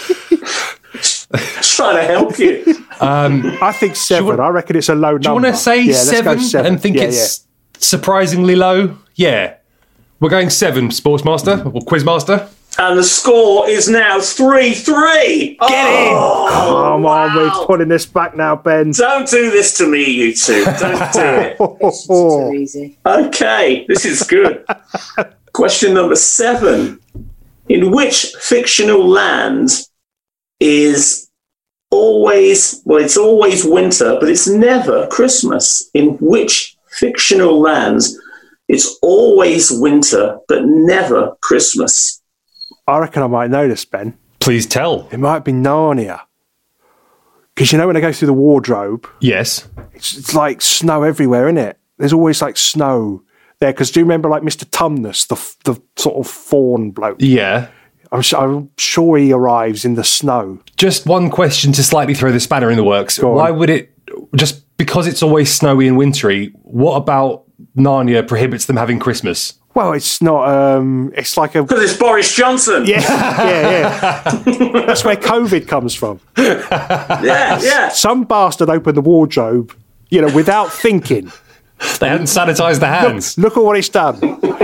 Speaker 3: Just trying to help you.
Speaker 1: I think seven. I reckon it's a low number.
Speaker 2: do you want to say
Speaker 1: Yeah, let's go
Speaker 2: seven, and think
Speaker 1: Yeah,
Speaker 2: it's surprisingly low? Yeah. We're going seven, Sportsmaster or Quizmaster.
Speaker 3: And the score is now three three. Get
Speaker 1: yeah. Come on, we're putting this back now, Ben.
Speaker 3: Don't do this to me, you two. Don't do it.
Speaker 4: It's too easy.
Speaker 3: Okay, this is good. Question number seven. In which fictional land is always, well, it's always winter, but it's never Christmas? In which fictional lands it's always winter, but never Christmas?
Speaker 1: I reckon I might know this, Ben.
Speaker 2: Please tell.
Speaker 1: It might be Narnia. Because you know when I go through the wardrobe,
Speaker 2: Yes.
Speaker 1: it's, it's like snow everywhere, isn't it? There's always like snow there. Because do you remember like Mister Tumnus, the f- the sort of fawn bloke?
Speaker 2: Yeah.
Speaker 1: I'm, su- I'm sure he arrives in the snow.
Speaker 2: Just one question to slightly throw the spanner in the works.
Speaker 1: Go on.
Speaker 2: Why would it, just because it's always snowy and wintry, what about Narnia prohibits them having Christmas?
Speaker 1: Well, it's not. Um, it's like a
Speaker 3: Because it's Boris Johnson.
Speaker 1: yeah, yeah, yeah. That's where COVID comes from.
Speaker 3: yeah, yeah.
Speaker 1: Some bastard opened the wardrobe, you know, without thinking.
Speaker 2: They hadn't sanitised their hands.
Speaker 1: Look at what it's done.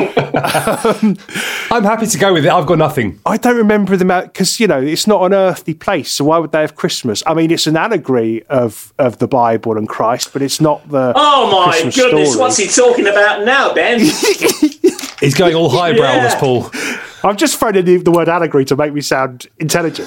Speaker 2: I'm happy to go with it. I've got nothing.
Speaker 1: I don't remember them out because you know it's not an earthly place. So why would they have Christmas? I mean, it's an allegory of of the Bible and Christ, but it's not the.
Speaker 3: Oh my
Speaker 1: Christmas
Speaker 3: goodness,
Speaker 1: story.
Speaker 3: what's he talking about now, Ben?
Speaker 2: He's going all highbrow,
Speaker 3: Yeah.
Speaker 2: this Paul.
Speaker 1: I'm just throwing in the, the word allegory to make me sound intelligent.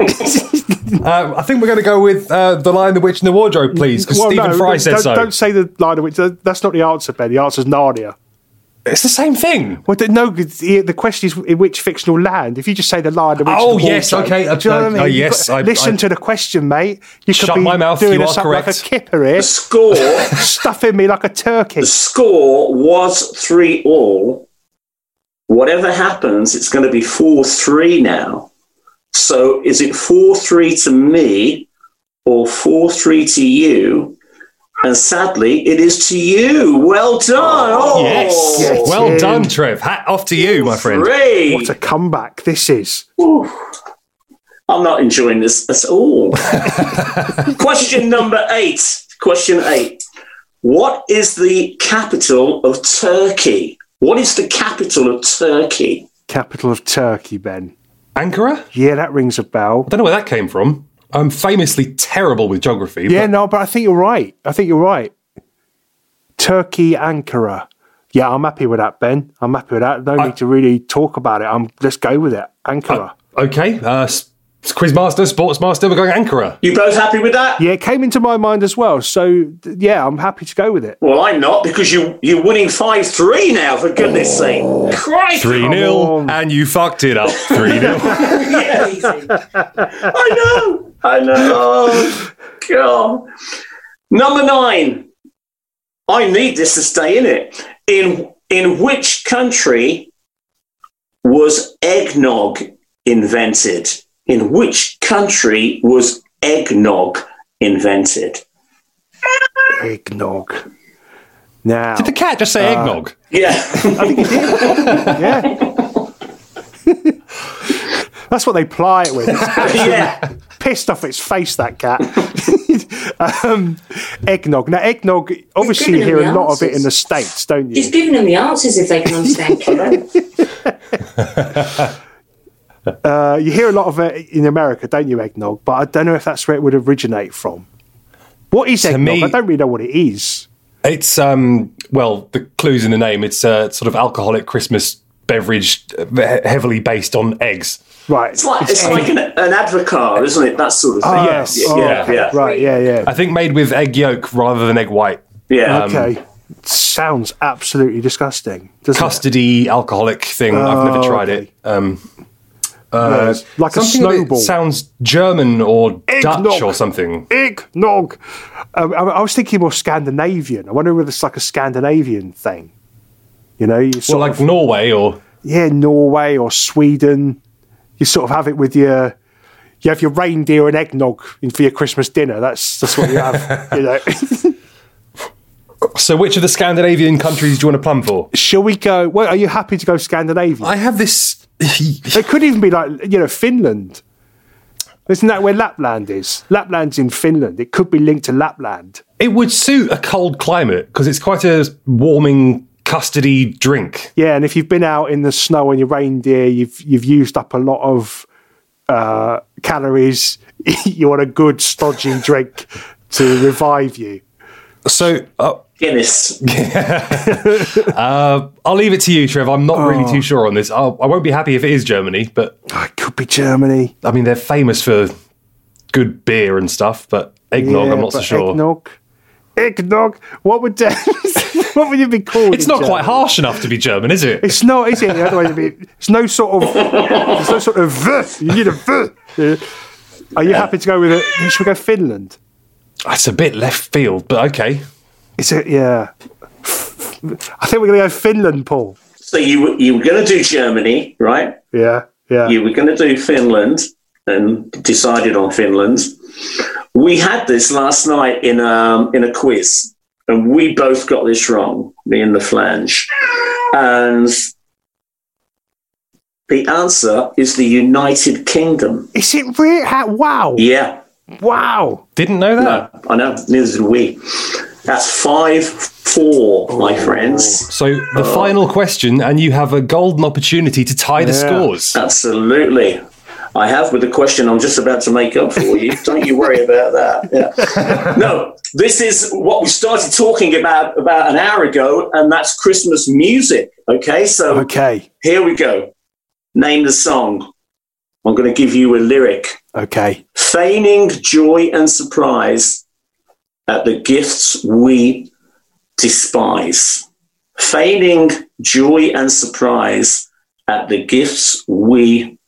Speaker 2: Uh, I think we're going to go with uh, The Lion, the Witch, and the Wardrobe, please, because
Speaker 1: Well,
Speaker 2: Stephen
Speaker 1: no,
Speaker 2: Fry said
Speaker 1: don't,
Speaker 2: so.
Speaker 1: Don't say the line of which. That's not the answer, Ben. The answer's Narnia.
Speaker 2: It's the same thing.
Speaker 1: Well, no, the the question is in which fictional land. If you just say the line of which.
Speaker 2: Oh,
Speaker 1: the
Speaker 2: yes,
Speaker 1: wardrobe,
Speaker 2: okay,
Speaker 1: do you know
Speaker 2: uh,
Speaker 1: what I mean?
Speaker 2: uh,
Speaker 1: You've
Speaker 2: yes,
Speaker 1: got-
Speaker 2: I-
Speaker 1: listen
Speaker 2: I-
Speaker 1: to the question, mate. You could
Speaker 2: Shut
Speaker 1: be
Speaker 2: my mouth,
Speaker 1: doing
Speaker 2: you
Speaker 1: us
Speaker 2: are
Speaker 1: up like a
Speaker 2: correct.
Speaker 1: kipper here,
Speaker 3: The score,
Speaker 1: stuffing me like a turkey.
Speaker 3: the score was three all. Whatever happens, it's going to be four three now. So is it four three to me or four three to you? And sadly, it is to you. Well done. Oh,
Speaker 2: Yes.
Speaker 1: Yes.
Speaker 2: Well
Speaker 1: in.
Speaker 2: done, Trev. Hat off to you, my friend.
Speaker 3: Three.
Speaker 1: What a comeback this is.
Speaker 3: Ooh. I'm not enjoying this at all. Question number eight. Question eight. What is the capital of Turkey? What is the capital of Turkey?
Speaker 1: Capital of Turkey, Ben.
Speaker 2: Ankara?
Speaker 1: Yeah, that rings a bell.
Speaker 2: I don't know where that came from. I'm famously terrible with geography.
Speaker 1: Yeah,
Speaker 2: but
Speaker 1: no, but I think you're right. I think you're right. Turkey, Ankara. Yeah, I'm happy with that, Ben. I'm happy with that. No
Speaker 2: I-
Speaker 1: need to really talk about it. I'm. Let's go with it. Ankara.
Speaker 2: Okay. Uh, s- Quizmaster, Sportsmaster, we're going Ankara.
Speaker 3: You both happy with that?
Speaker 1: yeah, it came into my mind as well. So th- yeah, I'm happy to go with it.
Speaker 3: Well, I'm not because you, you're winning five three now, for goodness sake. Christ.
Speaker 2: three nil,
Speaker 1: on.
Speaker 2: and you fucked it up. three nil.
Speaker 3: Yeah, easy. I know. I know. Oh, God. Number nine. I need this to stay in it. In in which country was eggnog invented? In which country was eggnog invented?
Speaker 1: Eggnog. Now,
Speaker 2: Did the cat just say eggnog?
Speaker 3: Yeah.
Speaker 1: yeah. That's what they ply it with.
Speaker 3: yeah.
Speaker 1: Pissed off its face, that cat. um, eggnog. Now, eggnog, obviously you
Speaker 4: giving
Speaker 1: hear
Speaker 4: them
Speaker 1: a
Speaker 4: the
Speaker 1: lot of it in the
Speaker 4: answers.
Speaker 1: States, don't you?
Speaker 4: She's giving them the answers if they can understand Kiddo.
Speaker 1: Uh, you hear a lot of it in America, don't you, eggnog? But I don't know if that's where it would originate from. What is eggnog?
Speaker 2: me-
Speaker 1: I don't really know what it is.
Speaker 2: It's, um, well, the clue's in the name. It's a sort of alcoholic Christmas beverage uh, he- heavily based on eggs.
Speaker 1: Right.
Speaker 3: It's like, it's like an, an advocar, isn't it? That sort of thing.
Speaker 1: Oh,
Speaker 2: Yes.
Speaker 1: oh,
Speaker 3: Yeah, yeah.
Speaker 1: Right, yeah, yeah.
Speaker 2: I think made with egg yolk rather than egg white.
Speaker 3: Yeah.
Speaker 1: Okay. Sounds absolutely disgusting. Doesn't
Speaker 2: Custardy alcoholic thing. I've never tried
Speaker 1: okay.
Speaker 2: it. Um,
Speaker 1: it? Yeah, it's like a
Speaker 2: something that
Speaker 1: snowball.
Speaker 2: sounds German or
Speaker 1: Eggnog.
Speaker 2: Dutch or something.
Speaker 1: Eggnog. Um, I, I was thinking more Scandinavian. I wonder whether it's like a Scandinavian thing. You know, you
Speaker 2: Well,
Speaker 1: sort
Speaker 2: like
Speaker 1: of,
Speaker 2: Norway or
Speaker 1: yeah, Norway or Sweden. You sort of have it with your, you have your reindeer and eggnog in- for your Christmas dinner. That's that's what you have. You know.
Speaker 2: So, which of the Scandinavian countries do you want to plumb for?
Speaker 1: Shall we go? Well, are you happy to go Scandinavian?
Speaker 2: I have this.
Speaker 1: It could even be like, you know, Finland. Isn't that where Lapland is? Lapland's in Finland. It could be linked to Lapland.
Speaker 2: It would suit a cold climate because it's quite a warming, custardy drink.
Speaker 1: Yeah, and if you've been out in the snow on your reindeer, you've you've used up a lot of uh, calories. You want a good stodgy drink to revive you.
Speaker 2: So, uh,
Speaker 3: Guinness.
Speaker 2: uh, I'll leave it to you, Trev. I'm not
Speaker 1: Oh.
Speaker 2: really too sure on this. I'll, I won't be happy if it is Germany, but
Speaker 1: Oh, it could be Germany.
Speaker 2: I mean, they're famous for good beer and stuff, but eggnog,
Speaker 1: Yeah,
Speaker 2: I'm not so
Speaker 1: but
Speaker 2: sure.
Speaker 1: Eggnog. Eggnog. What would that? What would you be called?
Speaker 2: It's
Speaker 1: in
Speaker 2: not
Speaker 1: German?
Speaker 2: quite harsh enough to be German, is it?
Speaker 1: It's not, is it? The other way to be. It's no sort of. There's no sort of. V. You need a V. Yeah. Are you happy to go with it? Should we go Finland?
Speaker 2: It's a bit left field, but okay.
Speaker 1: It's a yeah. I think we're going to go Finland, Paul.
Speaker 3: So you you were going to do Germany, right?
Speaker 1: Yeah, yeah.
Speaker 3: You were going to do Finland and decided on Finland. We had this last night in um in a quiz, and we both got this wrong, me and the flange. And the answer is the United Kingdom.
Speaker 1: Is it really? How, wow.
Speaker 3: Yeah.
Speaker 1: Wow.
Speaker 2: Didn't know that.
Speaker 3: No, I know. Neither did we. That's five four, my friends.
Speaker 2: So the final question, and you have a golden opportunity to tie the
Speaker 1: Yeah.
Speaker 2: scores.
Speaker 3: Absolutely. I have with the question I'm just about to make up for you. Don't you worry about that. Yeah. No, this is what we started talking about about an hour ago, and that's Christmas music. Okay, so
Speaker 1: Okay.
Speaker 3: here we go. Name the song. I'm going to give you a lyric.
Speaker 1: Okay.
Speaker 3: Feigning joy and surprise at the gifts we despise. Feigning joy and surprise at the gifts we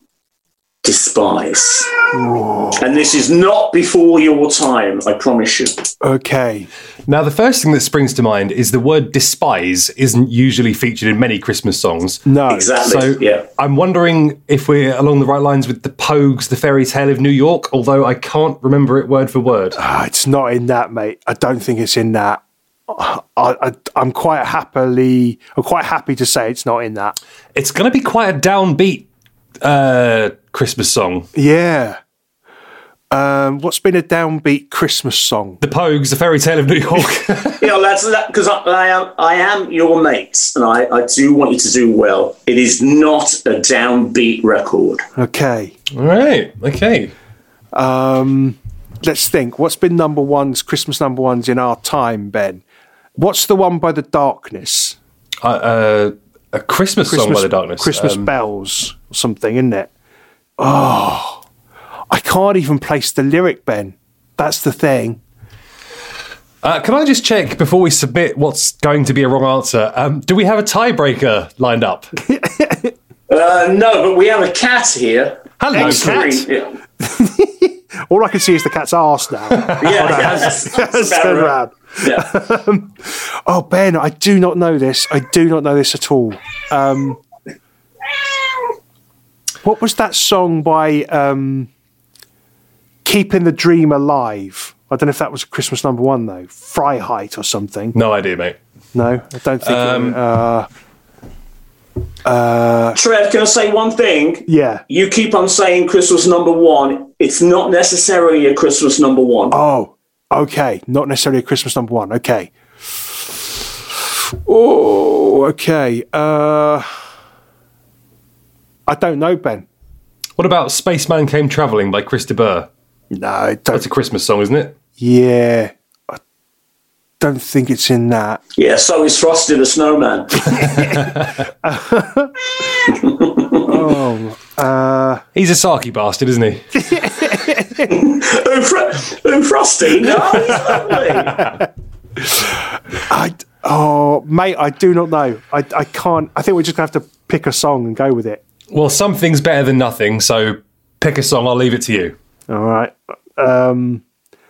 Speaker 3: despise. And this is not before your time, I promise you.
Speaker 1: Okay.
Speaker 2: Now, the first thing that springs to mind is the word despise isn't usually featured in many Christmas songs.
Speaker 1: No.
Speaker 3: Exactly.
Speaker 2: So
Speaker 3: yeah.
Speaker 2: I'm wondering if we're along the right lines with the Pogues, The Fairy Tale of New York, although I can't remember it word for word.
Speaker 1: Ah, it's not in that, mate. I don't think it's in that. I, I, I'm quite happily. I'm quite happy to say it's not in that.
Speaker 2: It's going to be quite a downbeat uh, Christmas song.
Speaker 1: Yeah. Um, what's been a downbeat Christmas song?
Speaker 2: The Pogues, The Fairy Tale of New York.
Speaker 3: You know, that's because I, I am I am your mate, and I, I do want you to do well. It is not a downbeat record.
Speaker 1: Okay.
Speaker 2: All right. Okay.
Speaker 1: Um, let's think. What's been number ones, Christmas number ones in our time, Ben? What's the one by The Darkness?
Speaker 2: Uh, uh, a Christmas, song by The Darkness.
Speaker 1: Christmas
Speaker 2: Um,
Speaker 1: bells or something, isn't it? Oh, I can't even place the lyric, Ben. That's the thing.
Speaker 2: Uh, can I just check before we submit what's going to be a wrong answer? Um, do we have a tiebreaker lined up?
Speaker 3: Uh, no, but we have a cat here.
Speaker 2: Hello,
Speaker 3: Excellent.
Speaker 2: cat.
Speaker 3: Yeah,
Speaker 1: All I can see is the cat's arse now.
Speaker 3: yeah, yeah, that's, that's
Speaker 1: Let's
Speaker 3: about
Speaker 1: turn
Speaker 3: right.
Speaker 1: around.
Speaker 3: Yeah.
Speaker 1: Oh, Ben, I do not know this. I do not know this at all. Um, what was that song by um, Keeping the Dream Alive? I don't know if that was a Christmas number one, though. Freiheit or something.
Speaker 2: No idea, mate.
Speaker 1: No, I don't think
Speaker 2: Um,
Speaker 1: it, uh, uh,
Speaker 3: Trev, can I say one thing?
Speaker 1: yeah.
Speaker 3: You keep on saying Christmas number one. It's not necessarily a Christmas number one.
Speaker 1: Oh, okay. Not necessarily a Christmas number one. Okay. Oh, okay. Uh, I don't know, Ben.
Speaker 2: What about Spaceman Came Travelling by Chris de Burgh?
Speaker 1: No, I don't.
Speaker 2: That's a Christmas song, isn't it?
Speaker 1: Yeah, I don't think it's in that.
Speaker 3: Yeah, so is Frosty the Snowman.
Speaker 1: Oh, uh,
Speaker 2: He's a sarky bastard, isn't he?
Speaker 3: oh, Fro- oh, Frosty? No, he's lovely.
Speaker 1: I oh mate, I do not know. I I can't. I think we're just gonna have to pick a song and go with it.
Speaker 2: Well, something's better than nothing, so pick a song. I'll leave it to you.
Speaker 1: All right. Um,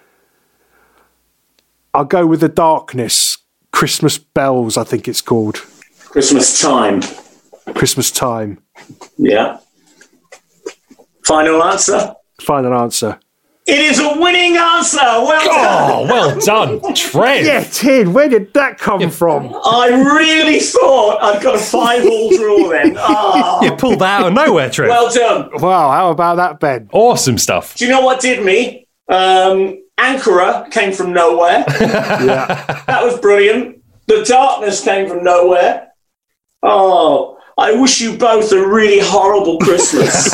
Speaker 1: I'll go with The Darkness. Christmas Bells, I think it's called.
Speaker 3: Christmas time.
Speaker 1: Christmas Time.
Speaker 3: Yeah. Final answer?
Speaker 1: Final answer.
Speaker 3: It is a winning answer. Well done.
Speaker 2: Oh, well done, Trev.
Speaker 1: Yeah, Tin, where did that come from?
Speaker 3: I really thought I'd got a five-all draw then. Ah,
Speaker 2: You pulled that out of nowhere, Trev.
Speaker 3: well done.
Speaker 1: Wow, how about that, Ben?
Speaker 2: Awesome stuff.
Speaker 3: Do you know what did me? Um, Ankara came from nowhere.
Speaker 1: Yeah.
Speaker 3: That was brilliant. The Darkness came from nowhere. Oh, I wish you both a really horrible Christmas.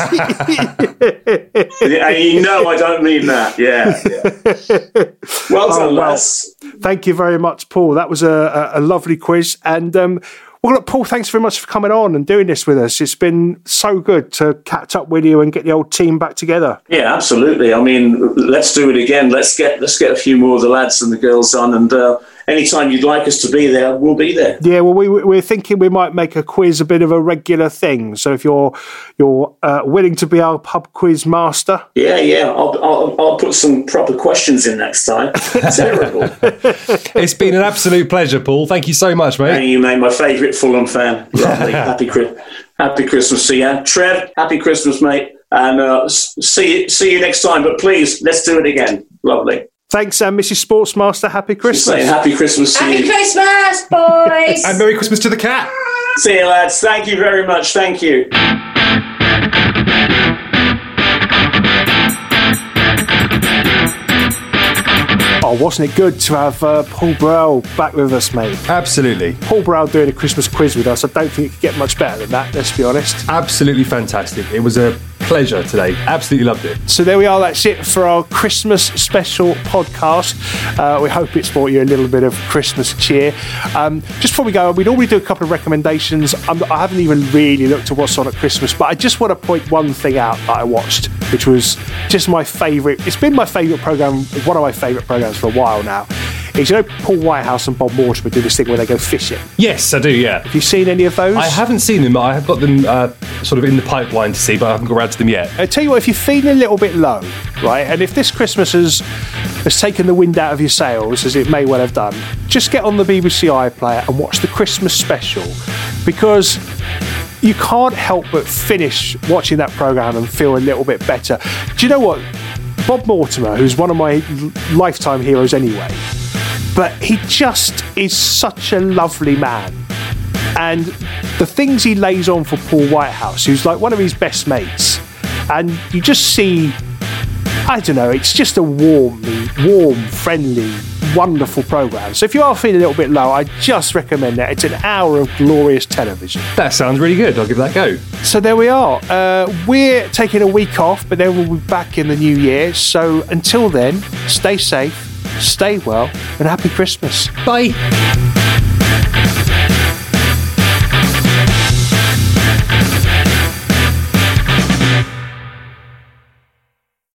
Speaker 3: And you know I don't mean that. Yeah. yeah. Well done,
Speaker 1: Oh, well.
Speaker 3: lads.
Speaker 1: Thank you very much, Paul. That was a, a, a lovely quiz. And, um, well, look, Paul, thanks very much for coming on and doing this with us. It's been so good to catch up with you and get the old team back together.
Speaker 3: Yeah, absolutely. I mean, let's do it again. Let's get let's get a few more of the lads and the girls on, and uh, anytime you'd like us to be there, we'll be there.
Speaker 1: Yeah, well, we, we're thinking we might make a quiz a bit of a regular thing. So if you're you're uh, willing to be our pub quiz master,
Speaker 3: yeah, yeah, I'll, I'll I'll put some proper questions in next time. Terrible.
Speaker 2: It's been an absolute pleasure, Paul. Thank you so much, mate.
Speaker 3: And you made my favourite Fulham fan. Lovely. happy, happy Christmas to you, Trev. Happy Christmas, mate. And uh, see you, see you next time. But please, let's do it again. Lovely.
Speaker 1: Thanks, uh, Missus Sportsmaster. Happy Christmas.
Speaker 3: Saying happy Christmas to
Speaker 4: Happy
Speaker 3: you.
Speaker 4: Christmas, boys.
Speaker 2: And Merry Christmas to the cat.
Speaker 3: See you, lads. Thank you very much. Thank you.
Speaker 1: Oh, wasn't it good to have uh, Paul Burrell back with us, mate?
Speaker 2: Absolutely.
Speaker 1: Paul Burrell doing a Christmas quiz with us. I don't think it could get much better than that, let's be honest.
Speaker 2: Absolutely fantastic. It was a pleasure today. Absolutely loved it.
Speaker 1: So there we are. That's it for our Christmas special podcast. Uh, we hope it's brought you a little bit of Christmas cheer. Um, just before we go, we normally do a couple of recommendations. I'm, I haven't even really looked at what's on at Christmas, but I just want to point one thing out that I watched, which was just my favourite. It's been my favourite programme, one of my favourite programmes for a while now. Is, you know, Paul Whitehouse and Bob Mortimer do this thing where they go fishing.
Speaker 2: Yes, I do, yeah.
Speaker 1: Have you seen any of those?
Speaker 2: I haven't seen them. I have got them uh, sort of in the pipeline to see, but I haven't got around to them yet.
Speaker 1: I tell you what, if you're feeling a little bit low, right, and if this Christmas has has taken the wind out of your sails, as it may well have done, just get on the B B C iPlayer and watch the Christmas special, because you can't help but finish watching that programme and feel a little bit better. Do you know what? Bob Mortimer, who's one of my lifetime heroes anyway, but he just is such a lovely man. And the things he lays on for Paul Whitehouse, who's like one of his best mates, and you just see, I don't know, it's just a warm, warm, friendly, wonderful programme. So if you are feeling a little bit low, I just recommend that. It's an hour of glorious television.
Speaker 2: That sounds really good. I'll give that a go.
Speaker 1: So there we are. Uh, we're taking a week off, but then we'll be back in the new year. So until then, stay safe, stay well, and happy Christmas.
Speaker 2: Bye.